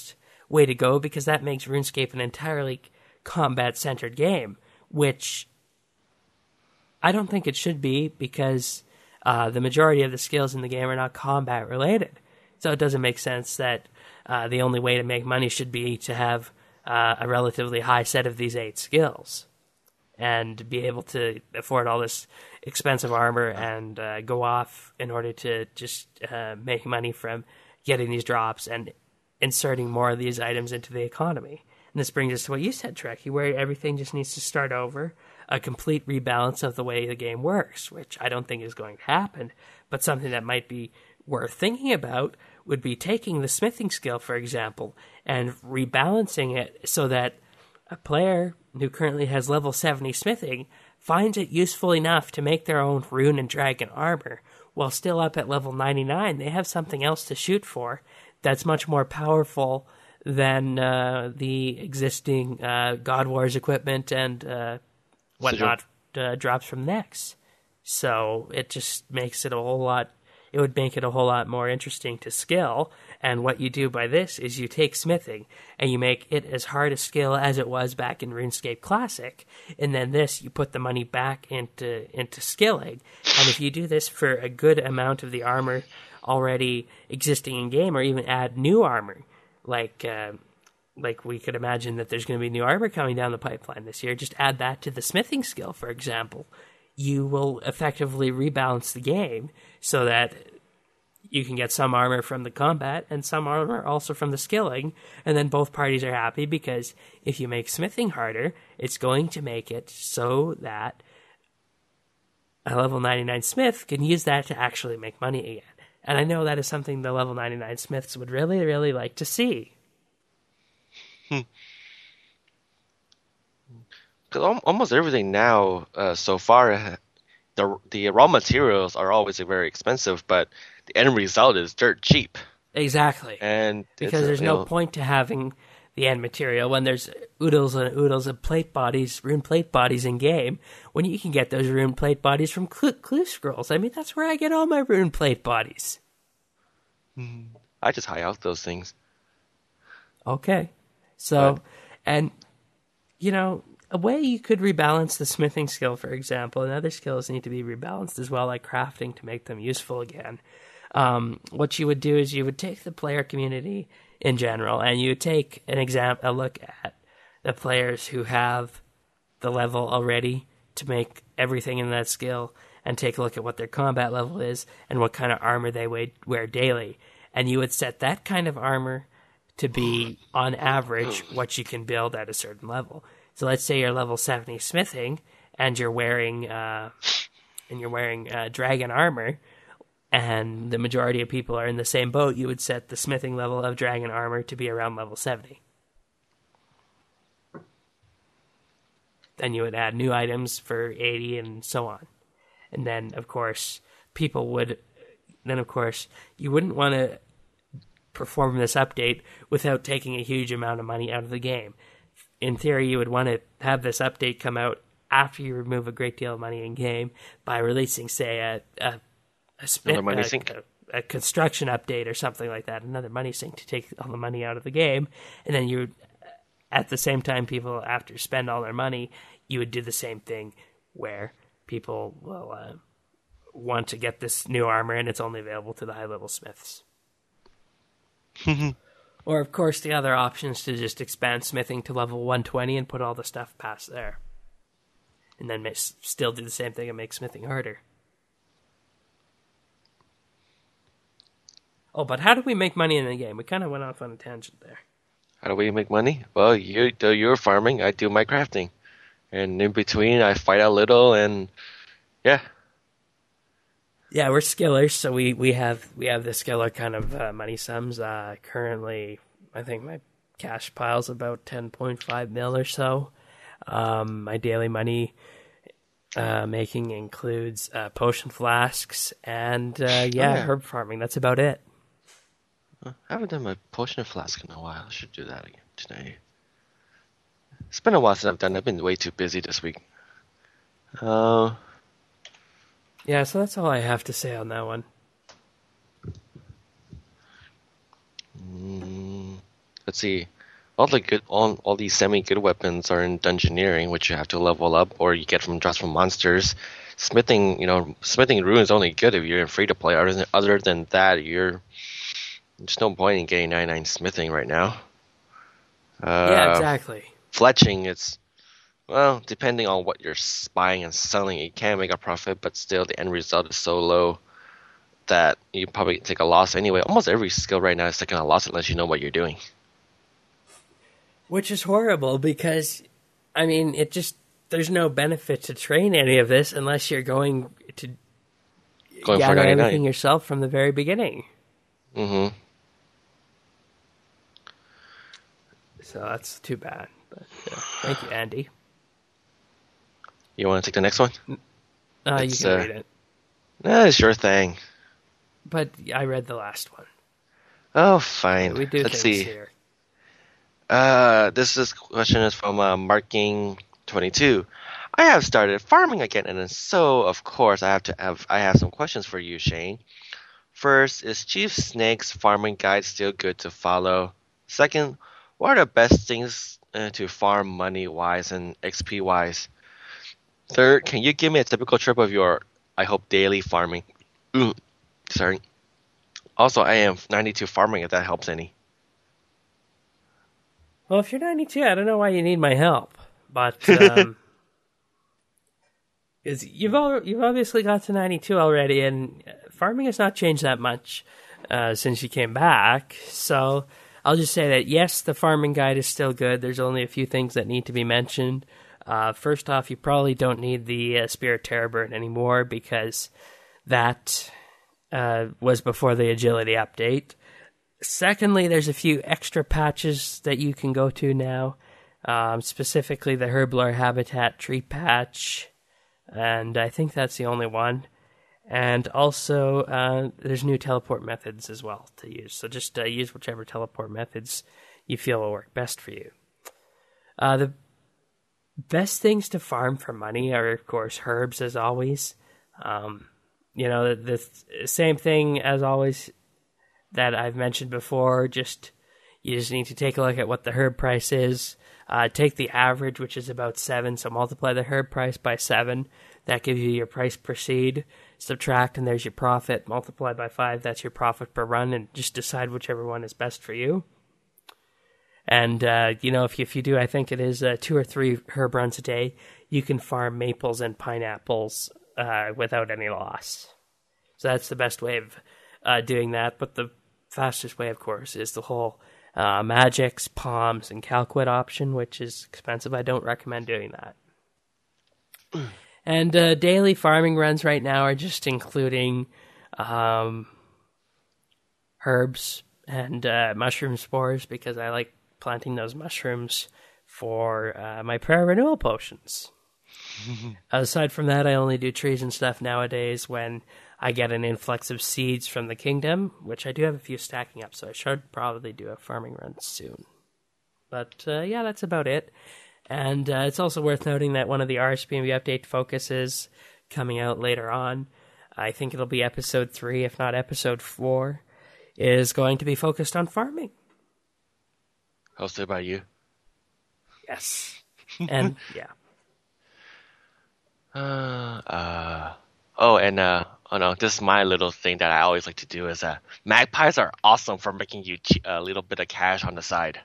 way to go, because that makes RuneScape an entirely combat-centered game, which I don't think it should be, because the majority of the skills in the game are not combat-related. So it doesn't make sense that the only way to make money should be to have a relatively high set of these 8 skills and be able to afford all this expensive armor and go off in order to just make money from getting these drops and inserting more of these items into the economy. And this brings us to what you said, Trekkie, where everything just needs to start over, a complete rebalance of the way the game works, which I don't think is going to happen, but something that might be worth thinking about would be taking the smithing skill, for example, and rebalancing it so that a player who currently has level 70 smithing finds it useful enough to make their own rune and dragon armor. While still up at level 99, they have something else to shoot for that's much more powerful than the existing God Wars equipment and whatnot drops from Nex. So it just makes it it would make it a whole lot more interesting to skill. And what you do by this is you take smithing and you make it as hard a skill as it was back in RuneScape Classic. And then you put the money back into skilling. And if you do this for a good amount of the armor already existing in game, or even add new armor, like we could imagine that there's going to be new armor coming down the pipeline this year, just add that to the smithing skill, for example. You will effectively rebalance the game so that you can get some armor from the combat and some armor also from the skilling, and then both parties are happy, because if you make smithing harder, it's going to make it so that a level 99 smith can use that to actually make money again. And I know that is something the level 99 smiths would really, really like to see. Because almost everything now, so far, the raw materials are always very expensive, but the end result is dirt cheap. Exactly. And because there's no point to having the end material when there's oodles and oodles of rune plate bodies in game, when you can get those rune plate bodies from clue scrolls. I mean, that's where I get all my rune plate bodies. I just high out those things. Okay. So, and, a way you could rebalance the smithing skill, for example, and other skills need to be rebalanced as well, like crafting, to make them useful again. What you would do is you would take the player community in general, and you would take a look at the players who have the level already to make everything in that skill, and take a look at what their combat level is and what kind of armor they wear daily. And you would set that kind of armor to be, on average, what you can build at a certain level. So let's say you're level 70 smithing, and you're wearing dragon armor, and the majority of people are in the same boat. You would set the smithing level of dragon armor to be around level 70. Then you would add new items for 80 and so on. And then, of course, you wouldn't want to perform this update without taking a huge amount of money out of the game. In theory, you would want to have this update come out after you remove a great deal of money in game by releasing, say, a construction update or something like that, another money sink to take all the money out of the game. And then you would, at the same time, people, after spend all their money, you would do the same thing where people will want to get this new armor, and it's only available to the high-level smiths. Or, of course, the other option is to just expand smithing to level 120 and put all the stuff past there. And then still do the same thing and make smithing harder. Oh, but how do we make money in the game? We kind of went off on a tangent there. How do we make money? Well, you do your farming, I do my crafting. And in between, I fight a little, and yeah. Yeah, we're skillers, so we have the skiller kind of money sums. Currently, I think my cash pile's about 10.5 mil or so. My daily money making includes potion flasks and herb farming. That's about it. I haven't done my potion flask in a while. I should do that again today. It's been a while since I've done it. I've been way too busy this week. Yeah, so that's all I have to say on that one. Let's see. all these semi-good weapons are in dungeoneering, which you have to level up, or you get from just from monsters. Smithing runes is only good if you're in free to play. Other than that, there's no point in getting 99 smithing right now. Yeah, exactly. Fletching, it's depending on what you're buying and selling, you can make a profit, but still the end result is so low that you probably take a loss anyway. Almost every skill right now is taking a loss unless you know what you're doing. Which is horrible because, I mean, there's no benefit to train any of this unless you're going to gather everything yourself from the very beginning. Mm-hmm. So that's too bad. But, thank you, Andy. You want to take the next one? You can read it. It's your thing. But I read the last one. Oh, fine. We do Let's things see. here. This question is from Marking22. I have started farming again, and so of course I have some questions for you, Shane. First, is Chief Snake's farming guide still good to follow? Second, what are the best things to farm money-wise and XP-wise? Third, can you give me a typical trip of your, I hope, daily farming? Sorry. Also, I am 92 farming, if that helps any. Well, if you're 92, I don't know why you need my help. But you've obviously got to 92 already, and farming has not changed that much since you came back. So I'll just say that, yes, the farming guide is still good. There's only a few things that need to be mentioned. First off, you probably don't need the Spirit Terror Burn anymore because that was before the agility update. Secondly, there's a few extra patches that you can go to now, specifically the Herblore Habitat tree patch, and I think that's the only one. And also, there's new teleport methods as well to use, so just use whichever teleport methods you feel will work best for you. The best things to farm for money are, of course, herbs, as always. The same thing as always that I've mentioned before. You just need to take a look at what the herb price is. Take the average, which is about 7, so multiply the herb price by 7. That gives you your price per seed. Subtract, and there's your profit. Multiply by 5, that's your profit per run, and just decide whichever one is best for you. And, if you do, I think it is 2 or 3 herb runs a day, you can farm maples and pineapples without any loss. So that's the best way of doing that. But the fastest way, of course, is the whole Magix, Palms, and Calquid option, which is expensive. I don't recommend doing that. And daily farming runs right now are just including herbs and mushroom spores, because I like planting those mushrooms for my prayer renewal potions. Aside from that, I only do trees and stuff nowadays when I get an influx of seeds from the kingdom, which I do have a few stacking up, so I should probably do a farming run soon. But yeah, that's about it. And it's also worth noting that one of the RSPNB update focuses coming out later on, I think it'll be episode 3, if not episode 4, is going to be focused on farming. Hosted by you? Yes. And, yeah. This is my little thing that I always like to do is magpies are awesome for making you a little bit of cash on the side.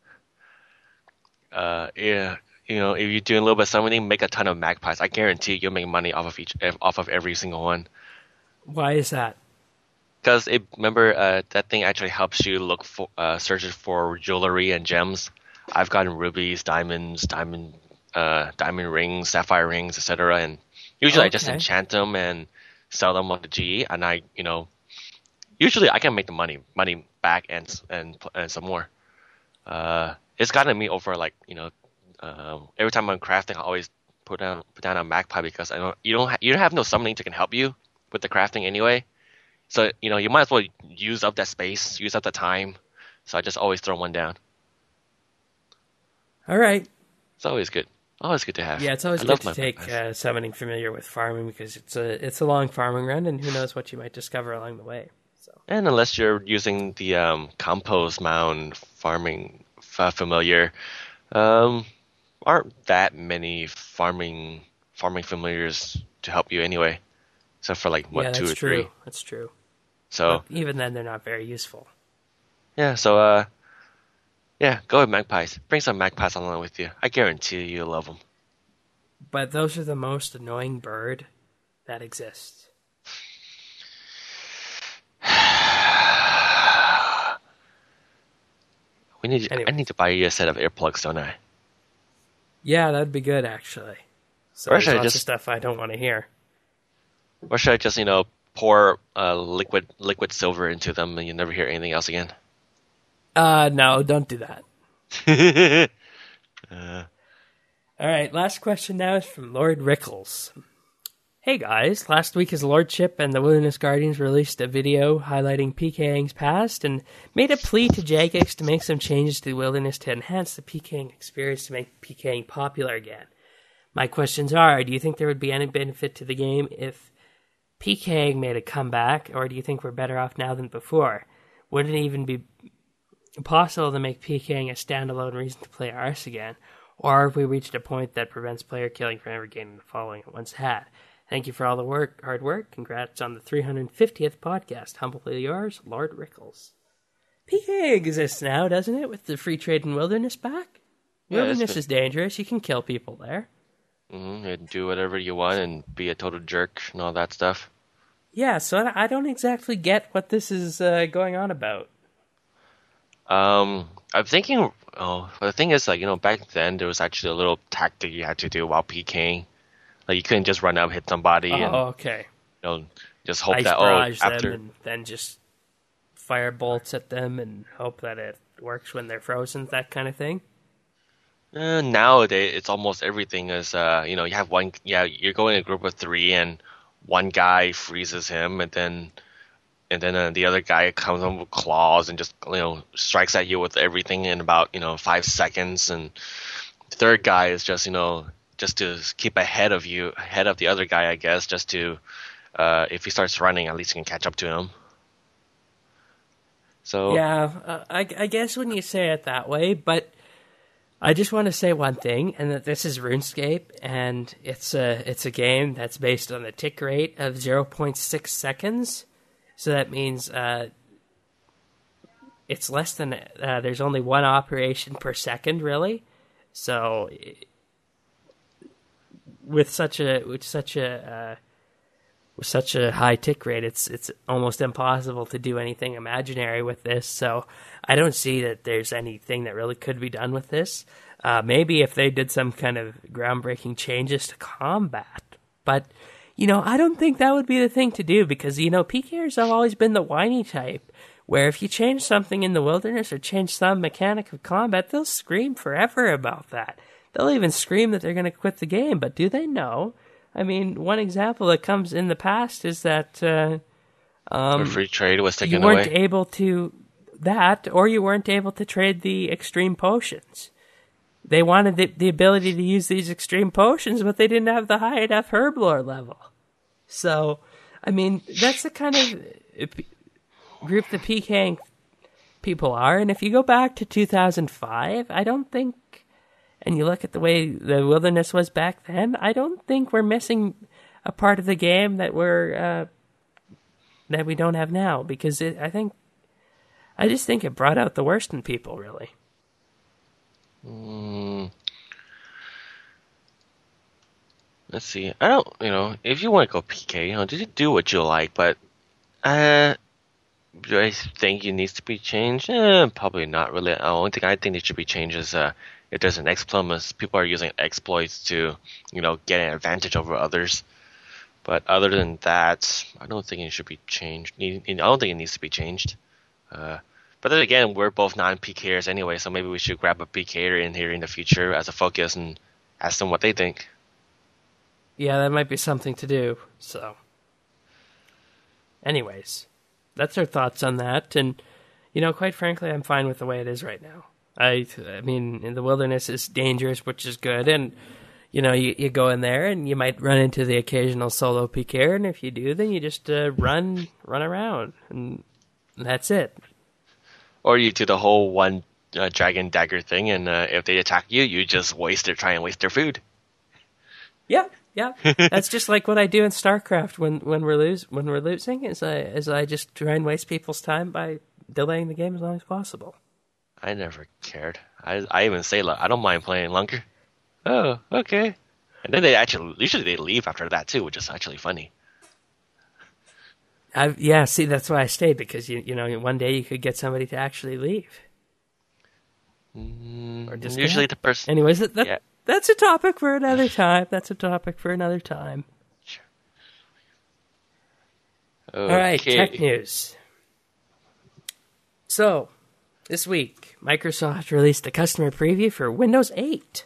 If you're doing a little bit of something, make a ton of magpies. I guarantee you'll make money off of every single one. Why is that? Because remember that thing actually helps you look for searches for jewelry and gems. I've gotten rubies, diamonds, diamond rings, sapphire rings, etc. And usually I just enchant them and sell them on the GE, and usually I can make the money back and some more. It's gotten me over every time I'm crafting, I always put down a magpie because you don't have no summoning that can help you with the crafting anyway. So you might as well use up that space, use up the time. So I just always throw one down. All right. It's always good. Always good to have. Yeah, it's always good to take summoning familiar with farming because it's a long farming run, and who knows what you might discover along the way. So. And unless you're using the compost mound farming familiar. Aren't that many farming familiars to help you anyway, except for like what, 2 or 3. That's true. So but even then, they're not very useful. yeah, so yeah, go with magpies. Bring some magpies along with you. I guarantee you'll love them. But those are the most annoying bird that exists. I need to buy you a set of earplugs, don't I? Yeah, that'd be good, actually. So Or there's should I lots just- of stuff I don't want to hear. Or should I just, pour liquid silver into them and you never hear anything else again? No, don't do that. All right, last question now is from Lord Rickles. Hey guys, last week his lordship and the Wilderness Guardians released a video highlighting PKing's past and made a plea to Jagex to make some changes to the Wilderness to enhance the PKing experience to make PKing popular again. My questions are, do you think there would be any benefit to the game if PKing made a comeback, or do you think we're better off now than before? Would it even be possible to make PKing a standalone reason to play Arse again? Or have we reached a point that prevents player killing from ever gaining the following it once had? Thank you for all the hard work. Congrats on the 350th podcast. Humbly yours, Lord Rickles. PK exists now, doesn't it, with the free trade in Wilderness back? Yeah, Wilderness is dangerous. You can kill people there. And do whatever you want and be a total jerk and all that stuff. Yeah, so I don't exactly get what this is going on about. I'm thinking, the thing is, back then there was actually a little tactic you had to do while PKing. Like, you couldn't just run up, hit somebody, and okay. Just hope Ice that barrage after them and then just fire bolts at them and hope that it works when they're frozen, that kind of thing. Nowadays it's almost everything is you have one, you're going in a group of 3 and one guy freezes him and then the other guy comes in with claws and just strikes at you with everything in about 5 seconds, and the third guy is just just to keep ahead of the other guy, I guess, just to if he starts running, at least you can catch up to him. So yeah, I guess when you say it that way, but I just want to say one thing, and that this is RuneScape, and it's a game that's based on a tick rate of 0.6 seconds. So that means it's less than there's only one operation per second, really. So with such a high tick rate, it's almost impossible to do anything imaginary with this. So I don't see that there's anything that really could be done with this. Maybe if they did some kind of groundbreaking changes to combat, but I don't think that would be the thing to do, because PKers have always been the whiny type, where if you change something in the Wilderness or change some mechanic of combat, they'll scream forever about that. They'll even scream that they're going to quit the game, but do they know? I mean, one example that comes in the past is that free trade was taken you weren't away. able to or you weren't able to trade the extreme potions. They wanted the ability to use these extreme potions, but they didn't have the high enough herblore level. So, I mean, that's the kind of group the PKing people are. And if you go back to 2005, I don't think, and you look at the way the Wilderness was back then, I don't think we're missing a part of the game that that we don't have now, because I just think it brought out the worst in people, really. Let's see. I don't, if you want to go PK, just do what you like, but do I think it needs to be changed? Probably not really. The only thing I think that should be changed is if there's an exploit, people are using exploits to, get an advantage over others. But other than that, I don't think it should be changed. I don't think it needs to be changed. But then again, we're both non-PKers anyway, so maybe we should grab a PKer in here in the future as a focus and ask them what they think. Yeah, that might be something to do. So, anyways, that's our thoughts on that. And, quite frankly, I'm fine with the way it is right now. I mean, in the Wilderness is dangerous, which is good. And, you go in there and you might run into the occasional solo PKer. And if you do, then you just run around. And that's it. Or you do the whole one dragon dagger thing, and if they attack you, you just try and waste their food. Yeah. That's just like what I do in StarCraft when we're losing. Is I just try and waste people's time by delaying the game as long as possible. I never cared. I even say, I don't mind playing longer. Oh, okay. And then usually they leave after that too, which is actually funny. See, that's why I stayed, because you know one day you could get somebody to actually leave. Or just usually the person. Anyways, that's a topic for another time. Sure. Okay. All right, tech news. So, this week, Microsoft released a customer preview for Windows 8.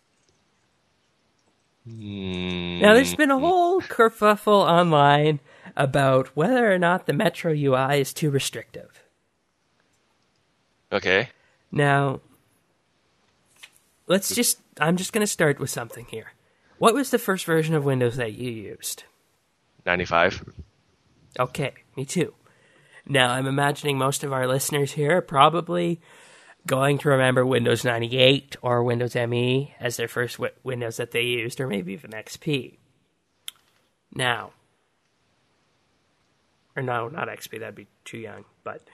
Now, there's been a whole kerfuffle online about whether or not the Metro UI is too restrictive. Okay. Now, I'm just going to start with something here. What was the first version of Windows that you used? 95. Okay, me too. Now, I'm imagining most of our listeners here are probably going to remember Windows 98 or Windows ME as their first Windows that they used, or maybe even XP. Now, or no, not XP, that'd be too young. But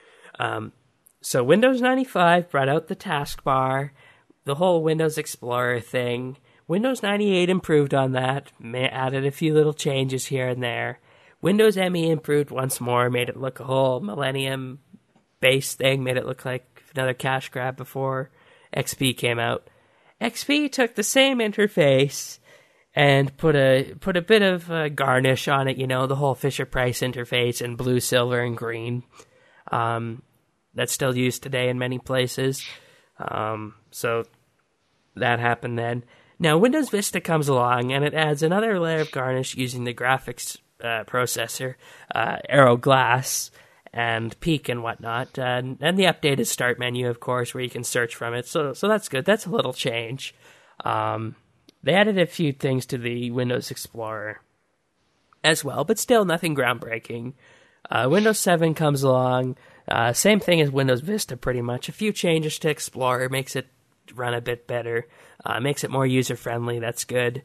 so Windows 95 brought out the taskbar, the whole Windows Explorer thing. Windows 98 improved on that, added a few little changes here and there. Windows ME improved once more, made it look a whole Millennium-based thing, made it look like another cash grab before XP came out. XP took the same interface and put a bit of garnish on it, you know, the whole Fisher-Price interface in blue, silver, and green. That's still used today in many places. So that happened then. Now, Windows Vista comes along, and it adds another layer of garnish using the graphics processor, Arrow Glass, and Peak and whatnot. And the updated Start menu, of course, where you can search from it. So that's good. That's a little change. They added a few things to the Windows Explorer as well, but still nothing groundbreaking. Windows 7 comes along. Same thing as Windows Vista, pretty much. A few changes to Explorer, makes it run a bit better, makes it more user-friendly. That's good.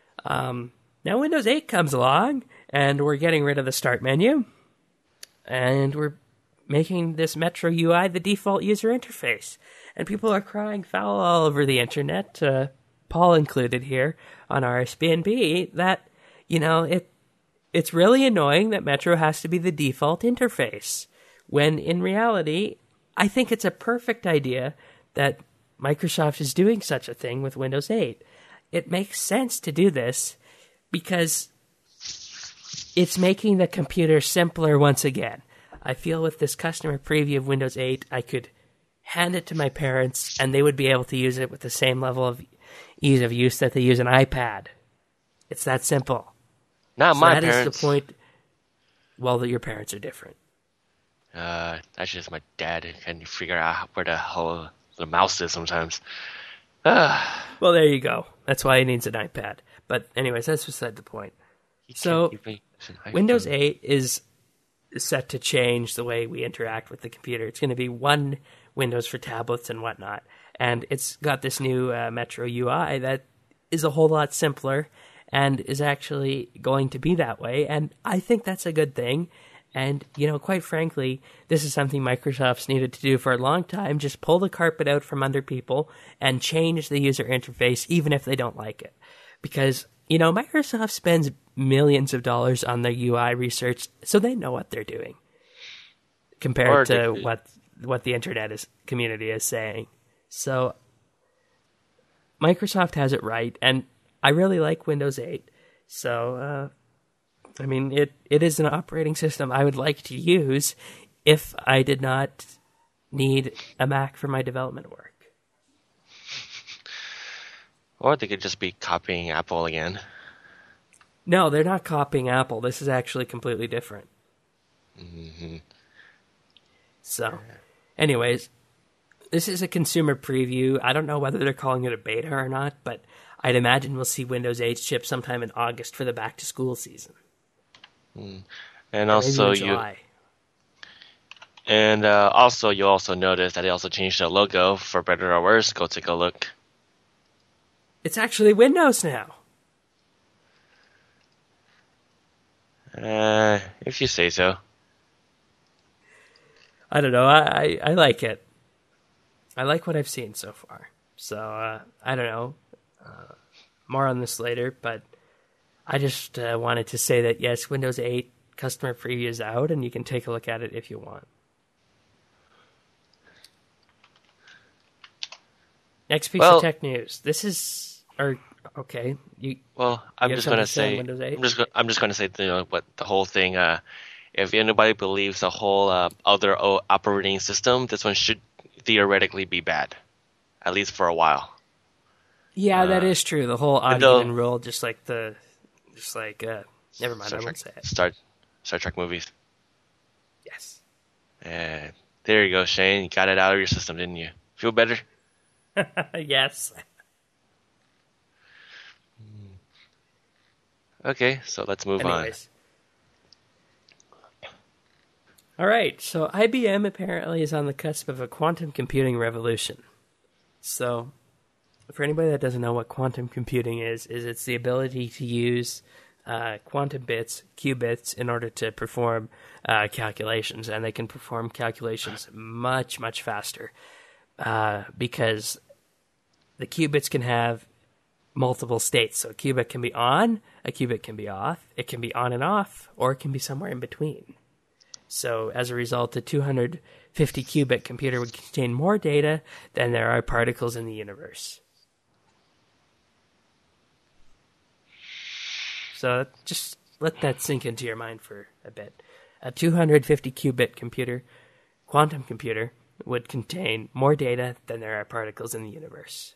Now Windows 8 comes along, and we're getting rid of the Start menu, and we're making this Metro UI the default user interface. And people are crying foul all over the internet, Paul included here on RSBNB, that, you know, it's really annoying that Metro has to be the default interface, when in reality, I think it's a perfect idea that Microsoft is doing such a thing with Windows 8. It makes sense to do this because it's making the computer simpler once again. I feel with this customer preview of Windows 8, I could hand it to my parents and they would be able to use it with the same level of ease of use that they use an iPad. It's that simple. Not my parents. That is the point. Well, that your parents are different. That's just my dad who can figure out where the hell the mouse is sometimes. Well, there you go. That's why he needs an iPad. But anyways, that's beside the point. So, Windows 8 is set to change the way we interact with the computer. It's going to be one Windows for tablets and whatnot. And it's got this new Metro UI that is a whole lot simpler and is actually going to be that way. And I think that's a good thing. And, you know, quite frankly, this is something Microsoft's needed to do for a long time. Just pull the carpet out from under people and change the user interface, even if they don't like it. Because, you know, Microsoft spends millions of dollars on their UI research, so they know what they're doing compared to what the internet community is saying. So Microsoft has it right, and I really like Windows 8. So, I mean, it is an operating system I would like to use if I did not need a Mac for my development work. Or they could just be copying Apple again. No, they're not copying Apple. This is actually completely different. Mm-hmm. So, anyways, this is a consumer preview. I don't know whether they're calling it a beta or not, but I'd imagine we'll see Windows 8 ship sometime in August for the back-to-school season. And also, And also, you'll also notice that they also changed the logo for better or worse. Go take a look. It's actually Windows now. If you say so. I don't know. I like it. I like what I've seen so far. So, I don't know. More on this later, but I just wanted to say that, yes, Windows 8 customer preview is out, and you can take a look at it if you want. Next piece of tech news. This is... okay. I'm just gonna say. I'm just gonna say what the whole thing. If anybody believes the whole other operating system, this one should theoretically be bad, at least for a while. Yeah, that is true. The whole Audion rule, never mind. I won't say it. Star Trek movies. Yes. And there you go, Shane. You got it out of your system, didn't you? Feel better? Yes. Okay, so let's move on. All right, so IBM apparently is on the cusp of a quantum computing revolution. So, for anybody that doesn't know what quantum computing is it's the ability to use quantum bits, qubits, in order to perform calculations, and they can perform calculations much, much faster because the qubits can have multiple states. So a qubit can be on, a qubit can be off, it can be on and off, or it can be somewhere in between. So as a result, a 250 qubit computer would contain more data than there are particles in the universe. So just let that sink into your mind for a bit. A 250 qubit computer, quantum computer, would contain more data than there are particles in the universe.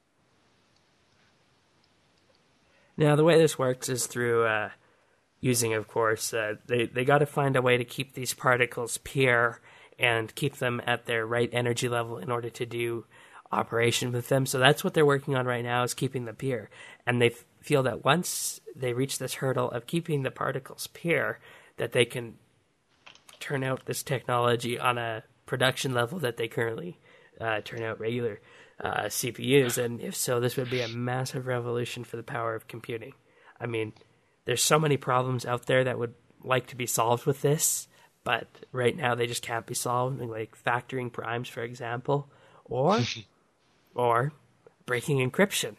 Now, the way this works is through using, of course, they got to find a way to keep these particles pure and keep them at their right energy level in order to do operation with them. So that's what they're working on right now, is keeping them pure. And they feel that once they reach this hurdle of keeping the particles pure, that they can turn out this technology on a production level that they currently turn out regular CPUs, and if so, this would be a massive revolution for the power of computing. I mean, there's so many problems out there that would like to be solved with this, but right now they just can't be solved, like factoring primes, for example, or breaking encryption.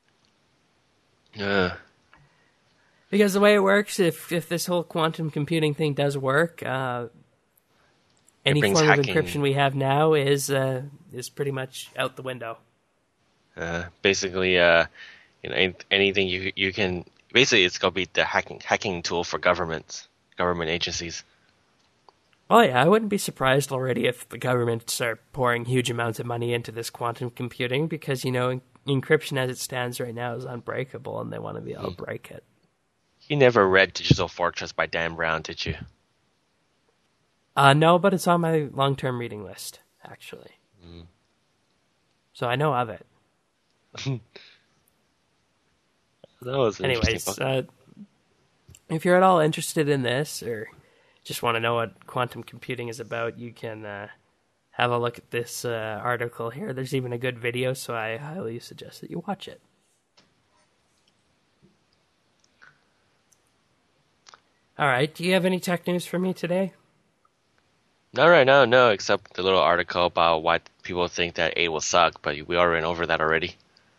Because the way it works, if this whole quantum computing thing does work, any form of encryption we have now is pretty much out the window. Basically, anything you can. Basically, it's gonna be the hacking tool for government agencies. Oh yeah, I wouldn't be surprised already if the government start pouring huge amounts of money into this quantum computing, because encryption as it stands right now is unbreakable, and they want to be able to break it. You never read Digital Fortress by Dan Brown, did you? No, but it's on my long-term reading list, actually. So I know of it. That was an Anyways, if you're at all interested in this, or just want to know what quantum computing is about, you can have a look at this article here. There's even a good video, so I highly suggest that you watch it. All right, do you have any tech news for me today? Not right now, no, except the little article about why people think that A will suck, but we already went over that already.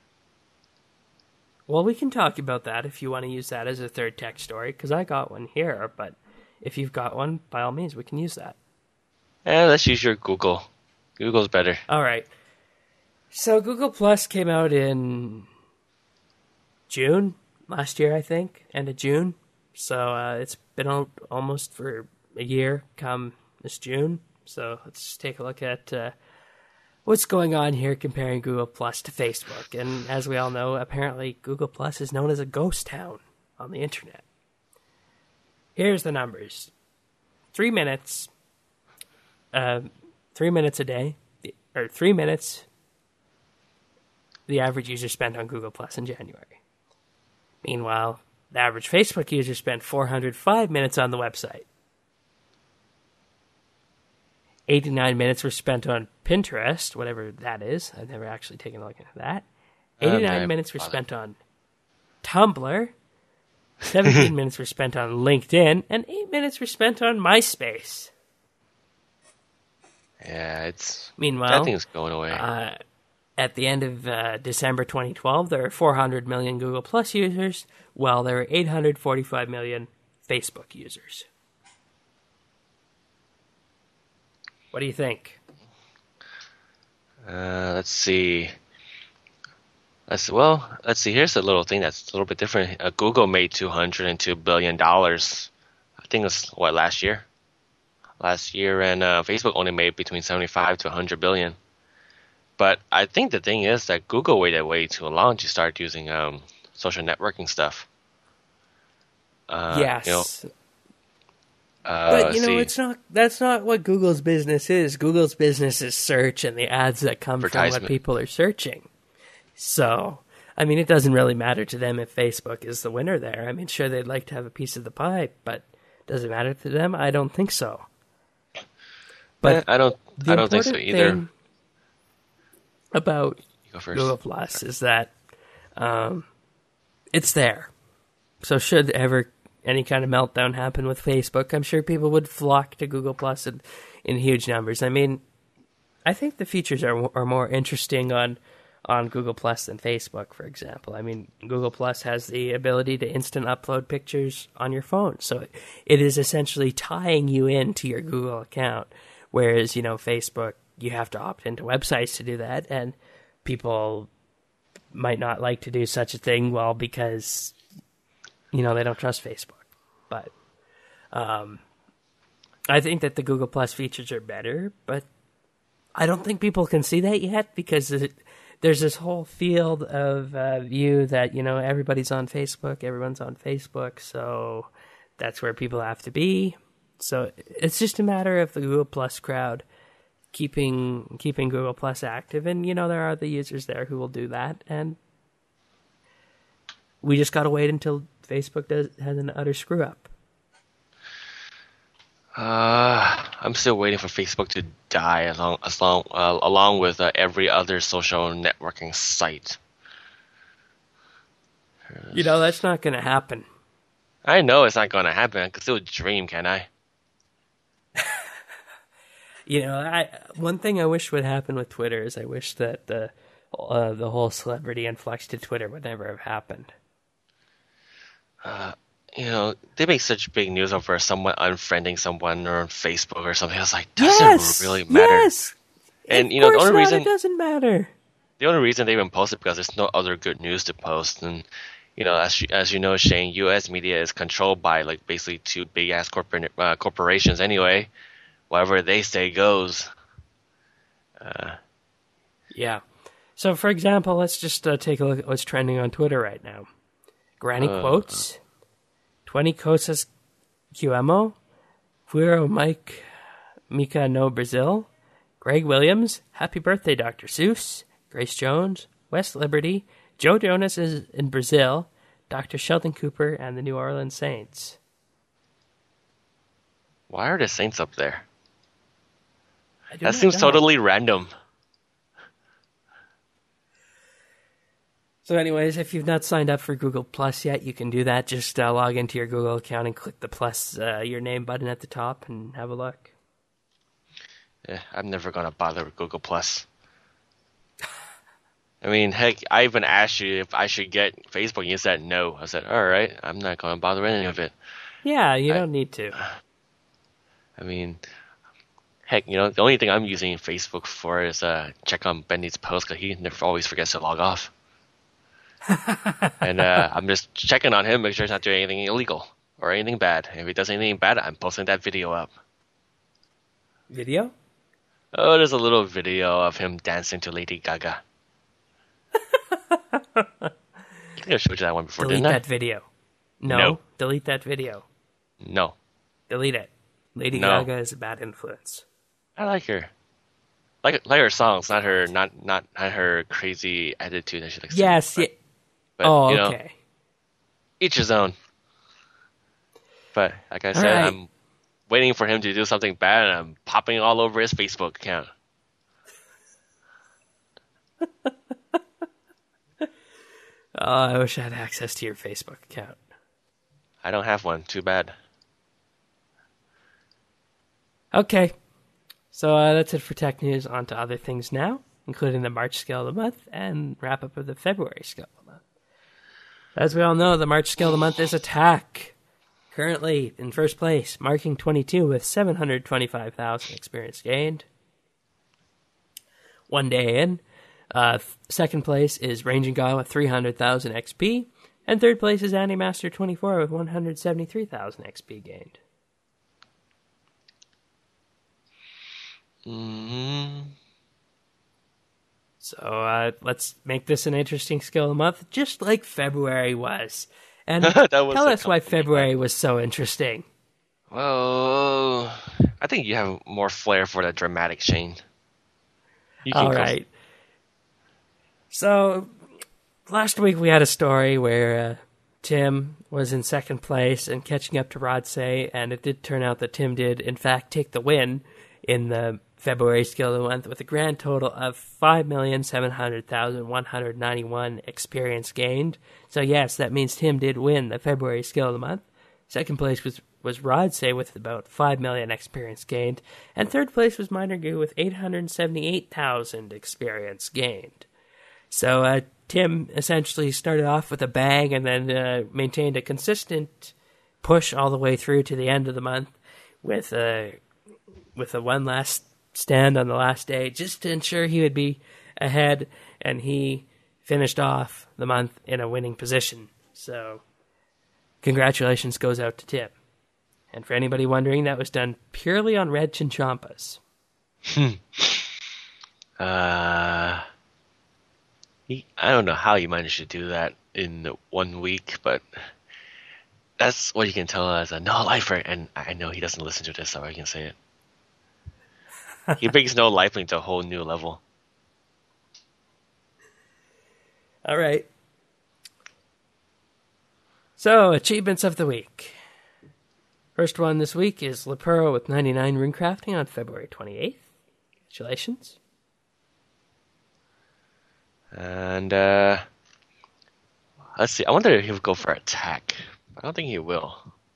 Well, we can talk about that if you want to use that as a third tech story, because I got one here, but if you've got one, by all means, we can use that. Let's use your Google. Google's better. All right. So Google Plus came out in June last year, I think, end of June. So it's been out almost for a year come this June. So let's take a look at what's going on here comparing Google Plus to Facebook. And as we all know, apparently Google Plus is known as a ghost town on the internet. Here's the numbers. 3 minutes. 3 minutes a day. Or 3 minutes the average user spent on Google Plus in January. Meanwhile, the average Facebook user spent 405 minutes on the website. 89 minutes were spent on Pinterest, whatever that is. I've never actually taken a look at that. Okay, 89 minutes were spent on Tumblr. 17 minutes were spent on LinkedIn, and 8 minutes were spent on MySpace. Yeah, it's... Meanwhile, that thing's going away. At the end of December 2012, there were 400 million Google Plus users, while there were 845 million Facebook users. What do you think? Let's see. Let's see. Here's a little thing that's a little bit different. Google made $202 billion. I think it was, last year? Last year, and Facebook only made between 75 to 100 billion. But I think the thing is that Google waited way too long to start using social networking stuff. Yes. But that's not what Google's business is. Google's business is search and the ads that come from what people are searching. So, I mean, it doesn't really matter to them if Facebook is the winner there. I mean, sure, they'd like to have a piece of the pie, but does it matter to them? I don't think so. But I don't think so either. Thing about Google Plus is that it's there. So should ever any kind of meltdown happen with Facebook, I'm sure people would flock to Google Plus in huge numbers. I mean, I think the features are more interesting on Google Plus than Facebook, for example. I mean, Google Plus has the ability to instant upload pictures on your phone. So it is essentially tying you into your Google account. Whereas, Facebook, you have to opt into websites to do that. And people might not like to do such a thing, because, they don't trust Facebook. But I think that the Google Plus features are better, but I don't think people can see that yet because there's this whole field of view that, everybody's on Facebook, everyone's on Facebook, so that's where people have to be. So it's just a matter of the Google Plus crowd keeping Google Plus active, and, there are the users there who will do that, and we just got to wait until Facebook has an utter screw up. I'm still waiting for Facebook to die along with every other social networking site. That's not going to happen. I know it's not going to happen. I can still dream, can I? One thing I wish would happen with Twitter is I wish that the whole celebrity influx to Twitter would never have happened. They make such big news over someone unfriending someone or on Facebook or something. I was like, doesn't really matter. Yes, and the only reason it doesn't matter. The only reason they even post it because there's no other good news to post. And as you know, Shane, U.S. media is controlled by basically two big ass corporations anyway. Whatever they say goes. Yeah. So, for example, let's just take a look at what's trending on Twitter right now. Granny quotes. 20 Cosas QMO. Fuiro Mike Mika no Brazil. Greg Williams. Happy birthday, Dr. Seuss. Grace Jones. West Liberty. Joe Jonas is in Brazil. Dr. Sheldon Cooper and the New Orleans Saints. Why are the Saints up there? That seems totally random. So anyways, if you've not signed up for Google Plus yet, you can do that. Just log into your Google account and click the plus your name button at the top and have a look. Yeah, I'm never going to bother with Google Plus. I mean, heck, I even asked you if I should get Facebook, and you said no. I said, all right, I'm not going to bother with any of it. Yeah, you don't need to. I mean, heck, the only thing I'm using Facebook for is check on Benny's post because he always forgets to log off. And I'm just checking on him, make sure he's not doing anything illegal or anything bad. If he does anything bad, I'm posting that video up. Video? Oh, there's a little video of him dancing to Lady Gaga. I think I showed you that one before, didn't I? Delete that video. No. Delete that video. No. Delete it. Lady Gaga is a bad influence. I like her. Like her songs, not her crazy attitude that she likes. Yes. To, but, okay. Each his own. But like I said, I'm waiting for him to do something bad, and I'm popping all over his Facebook account. Oh, I wish I had access to your Facebook account. I don't have one. Too bad. Okay. So that's it for tech news. On to other things now, including the March scale of the month and wrap-up of the February scale of the month. As we all know, the March scale of the month is Attack. Currently in first place, marking 22 with 725,000 experience gained. 1 day in. Second place is Ranging God with 300,000 XP. And third place is Animaster 24 with 173,000 XP gained. Mm-hmm. So let's make this an interesting skill of the month, just like February was. And tell us why February was so interesting. Well, I think you have more flair for the dramatic, Shane. All right. So last week we had a story where Tim was in second place and catching up to Rodsay, and it did turn out that Tim did, in fact, take the win in the February skill of the month with a grand total of 5,700,191 experience gained. So yes, that means Tim did win the February skill of the month. Second place was Rodsay with about 5 million experience gained, and third place was Minor Goo with 878,000 experience gained. So Tim essentially started off with a bang and then maintained a consistent push all the way through to the end of the month with a one last stand on the last day just to ensure he would be ahead, and he finished off the month in a winning position. So congratulations goes out to Tim. And for anybody wondering, that was done purely on red Chinchompas. I don't know how you managed to do that in 1 week, but that's what you can tell as a no-lifer, and I know he doesn't listen to this, so I can say it. He brings no-lifing to a whole new level. All right. So, achievements of the week. First one this week is Lepuro with 99 runecrafting on February 28th. Congratulations. And, let's see. I wonder if he'll go for attack. I don't think he will.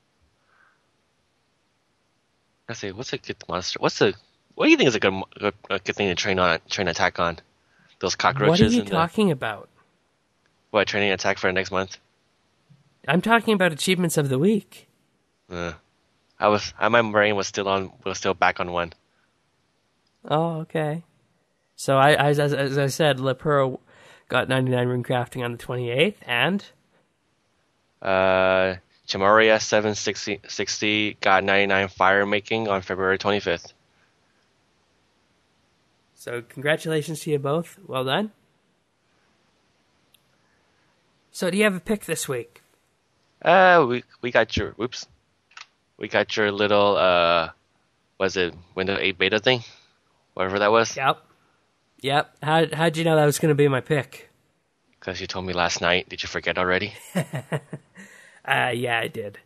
Let's see. What's a good monster? What do you think is a good thing to train attack on? Those cockroaches? What are you talking about? What, training attack for next month? I'm talking about achievements of the week. My brain was still back on one. Oh, okay. So as I said, Lepuro got 99 runecrafting on the 28th, and Chamaria 760 got 99 fire making on February 25th. So congratulations to you both. Well done. So do you have a pick this week? We got your little was it Windows 8 beta thing? Whatever that was. Yep. How'd you know that was going to be my pick? Because you told me last night. Did you forget already? Yeah, I did.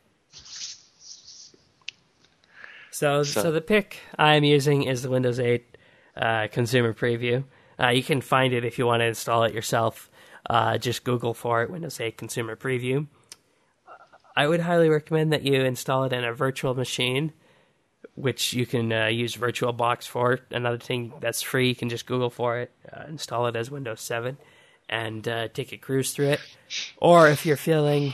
So the pick I'm using is the Windows 8 consumer preview. You can find it if you want to install it yourself. Just Google for it, Windows 8 consumer preview. I would highly recommend that you install it in a virtual machine, which you can use VirtualBox for. Another thing that's free, you can just Google for it, install it as Windows 7, and take a cruise through it. Or if you're feeling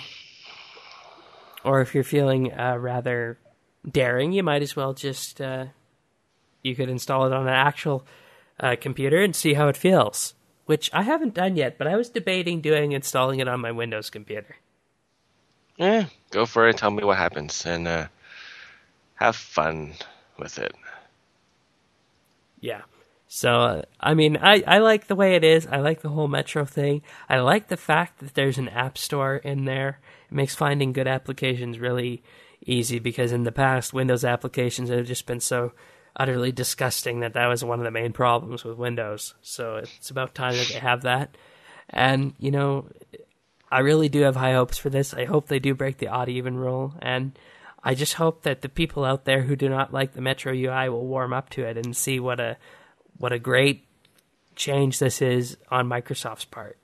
rather daring, you might as well just you could install it on an actual computer and see how it feels, which I haven't done yet, but I was debating installing it on my Windows computer. Yeah, go for it. Tell me what happens, and have fun with it. Yeah. So, I mean, I like the way it is. I like the whole Metro thing. I like the fact that there's an app store in there. It makes finding good applications really easy, because in the past, Windows applications have just been so utterly disgusting that was one of the main problems with Windows. So it's about time that they have that. And, I really do have high hopes for this. I hope they do break the odd even rule. And I just hope that the people out there who do not like the Metro UI will warm up to it and see what a great change this is on Microsoft's part.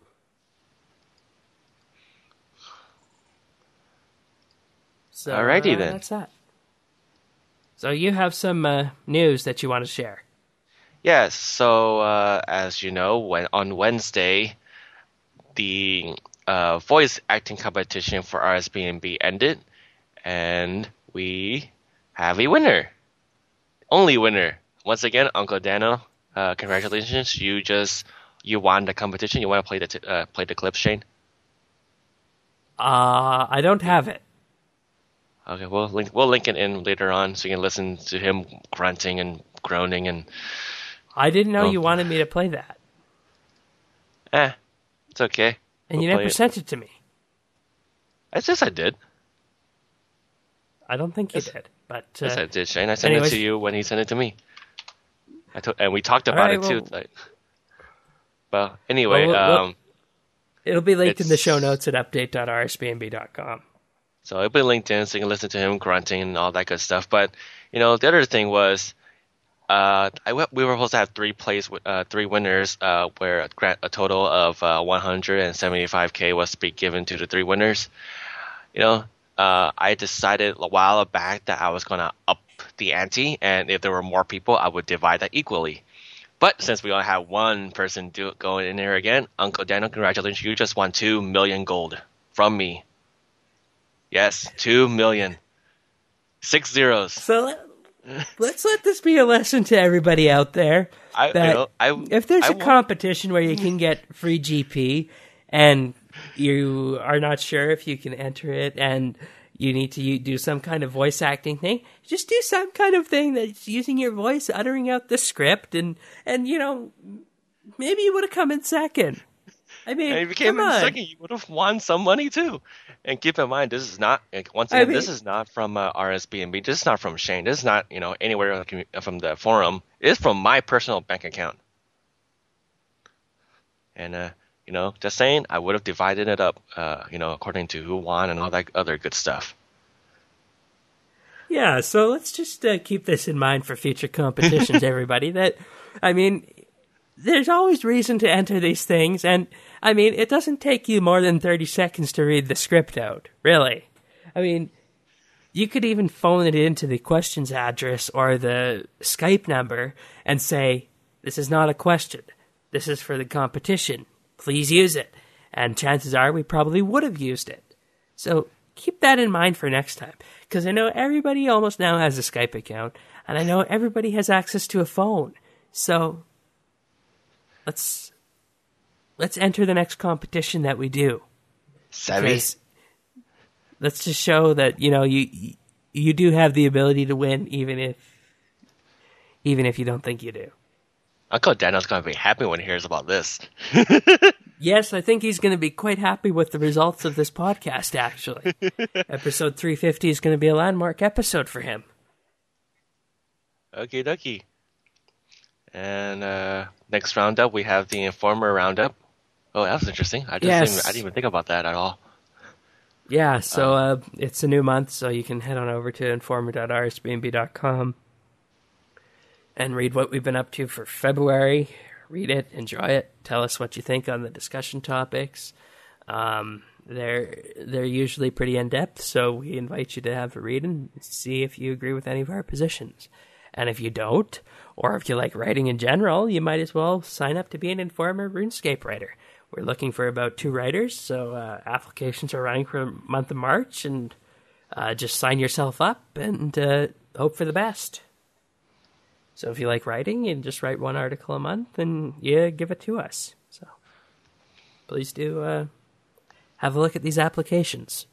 So, Alrighty then. That's that. So you have some news that you want to share. Yes, so as you know, on Wednesday, the voice acting competition for RSBNB ended, and we have a winner. Only winner. Once again, Uncle Dano, congratulations. You won the competition. You want to play the clip, Shane? I don't have it. Okay, we'll link it in later on so you can listen to him grunting and groaning and. I didn't know you wanted me to play that. It's okay. And you never sent it to me. I did. I don't think you did, but yes, I did, Shane. I sent it to you when he sent it to me. And we talked about it too. Well, anyway, it'll be linked in the show notes at update.rsbnb.com. So it'll be linked in, so you can listen to him grunting and all that good stuff. But the other thing was, we were supposed to have three winners, where a total of 175K was to be given to the three winners. I decided a while back that I was gonna up the ante, and if there were more people, I would divide that equally. But since we only have one person going in there again, Uncle Daniel, congratulations! You just won 2 million gold from me. Yes, 2 million. 6 zeros. So let's let this be a lesson to everybody out there. If there's a competition where you can get free GP and you are not sure if you can enter it and you need to do some kind of voice acting thing, just do some kind of thing that's using your voice, uttering out the script, and maybe you would have come in second. I mean, if you came in second, you would have won some money too. And keep in mind, this is not this is not from RSBNB. This is not from Shane. This is not anywhere from the forum. It's from my personal bank account. And just saying, I would have divided it up, according to who won and all that other good stuff. Yeah, so let's just keep this in mind for future competitions, everybody. There's always reason to enter these things, and it doesn't take you more than 30 seconds to read the script out, really. You could even phone it into the questions address or the Skype number and say, this is not a question. This is for the competition. Please use it. And chances are we probably would have used it. So keep that in mind for next time. Because I know everybody almost now has a Skype account, and I know everybody has access to a phone. So let's enter the next competition that we do. Savvy. Let's just show that you do have the ability to win, even if you don't think you do. Uncle Daniel's gonna be happy when he hears about this. Yes, I think he's going to be quite happy with the results of this podcast. Actually, episode 350 is going to be a landmark episode for him. Okie dokie. And next roundup, we have the Informer roundup. Oh, that was interesting. I didn't even think about that at all. Yeah, so it's a new month, so you can head on over to informer.rsbnb.com and read what we've been up to for February. Read it, enjoy it, tell us what you think on the discussion topics. They're usually pretty in-depth, so we invite you to have a read and see if you agree with any of our positions. And if you don't, or if you like writing in general, you might as well sign up to be an Informer RuneScape writer. We're looking for about 2 writers, so applications are running for the month of March, and just sign yourself up and hope for the best. So if you like writing, you just write 1 article a month and give it to us. So please do have a look at these applications.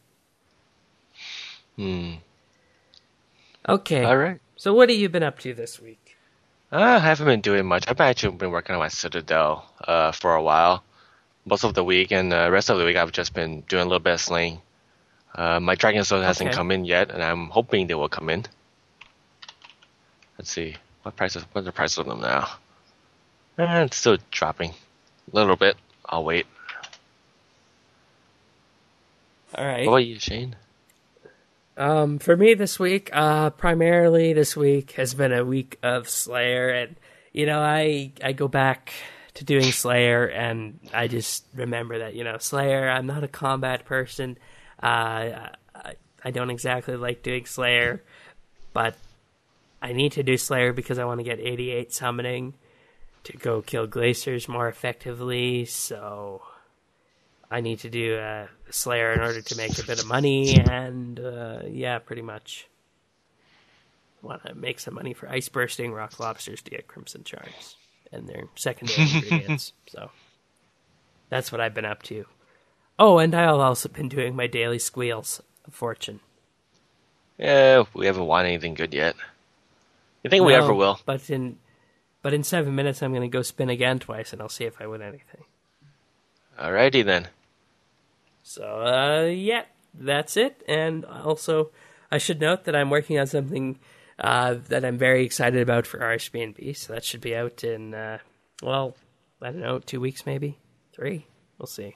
Okay. All right. So what have you been up to this week? I haven't been doing much. I've actually been working on my Citadel for a while. Most of the week, and the rest of the week I've just been doing a little bit of slaying. My Dragon Soul hasn't come in yet, and I'm hoping they will come in. Let's see. What are the prices of them now? It's still dropping. A little bit. I'll wait. All right. What about you, Shane? For me this week, primarily this week has been a week of Slayer, and I go back to doing Slayer, and I just remember that Slayer. I'm not a combat person. I don't exactly like doing Slayer, but I need to do Slayer because I want to get 88 summoning to go kill glaciers more effectively. So I need to do Slayer in order to make a bit of money, and pretty much want to make some money for ice bursting rock lobsters to get crimson shards and their secondary ingredients. So that's what I've been up to. Oh, and I've also been doing my daily squeals of fortune. Yeah, we haven't won anything good yet. You think we ever will? But in 7 minutes, I'm going to go spin again twice, and I'll see if I win anything. Alrighty then. So, that's it. And also, I should note that I'm working on something that I'm very excited about for RSBNB. So that should be out in, I don't know, 2 weeks maybe? 3? We'll see.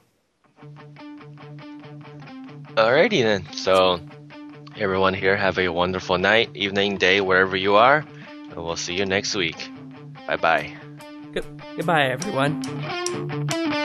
Alrighty then. So, everyone here, have a wonderful night, evening, day, wherever you are. And we'll see you next week. Bye-bye. Goodbye, everyone.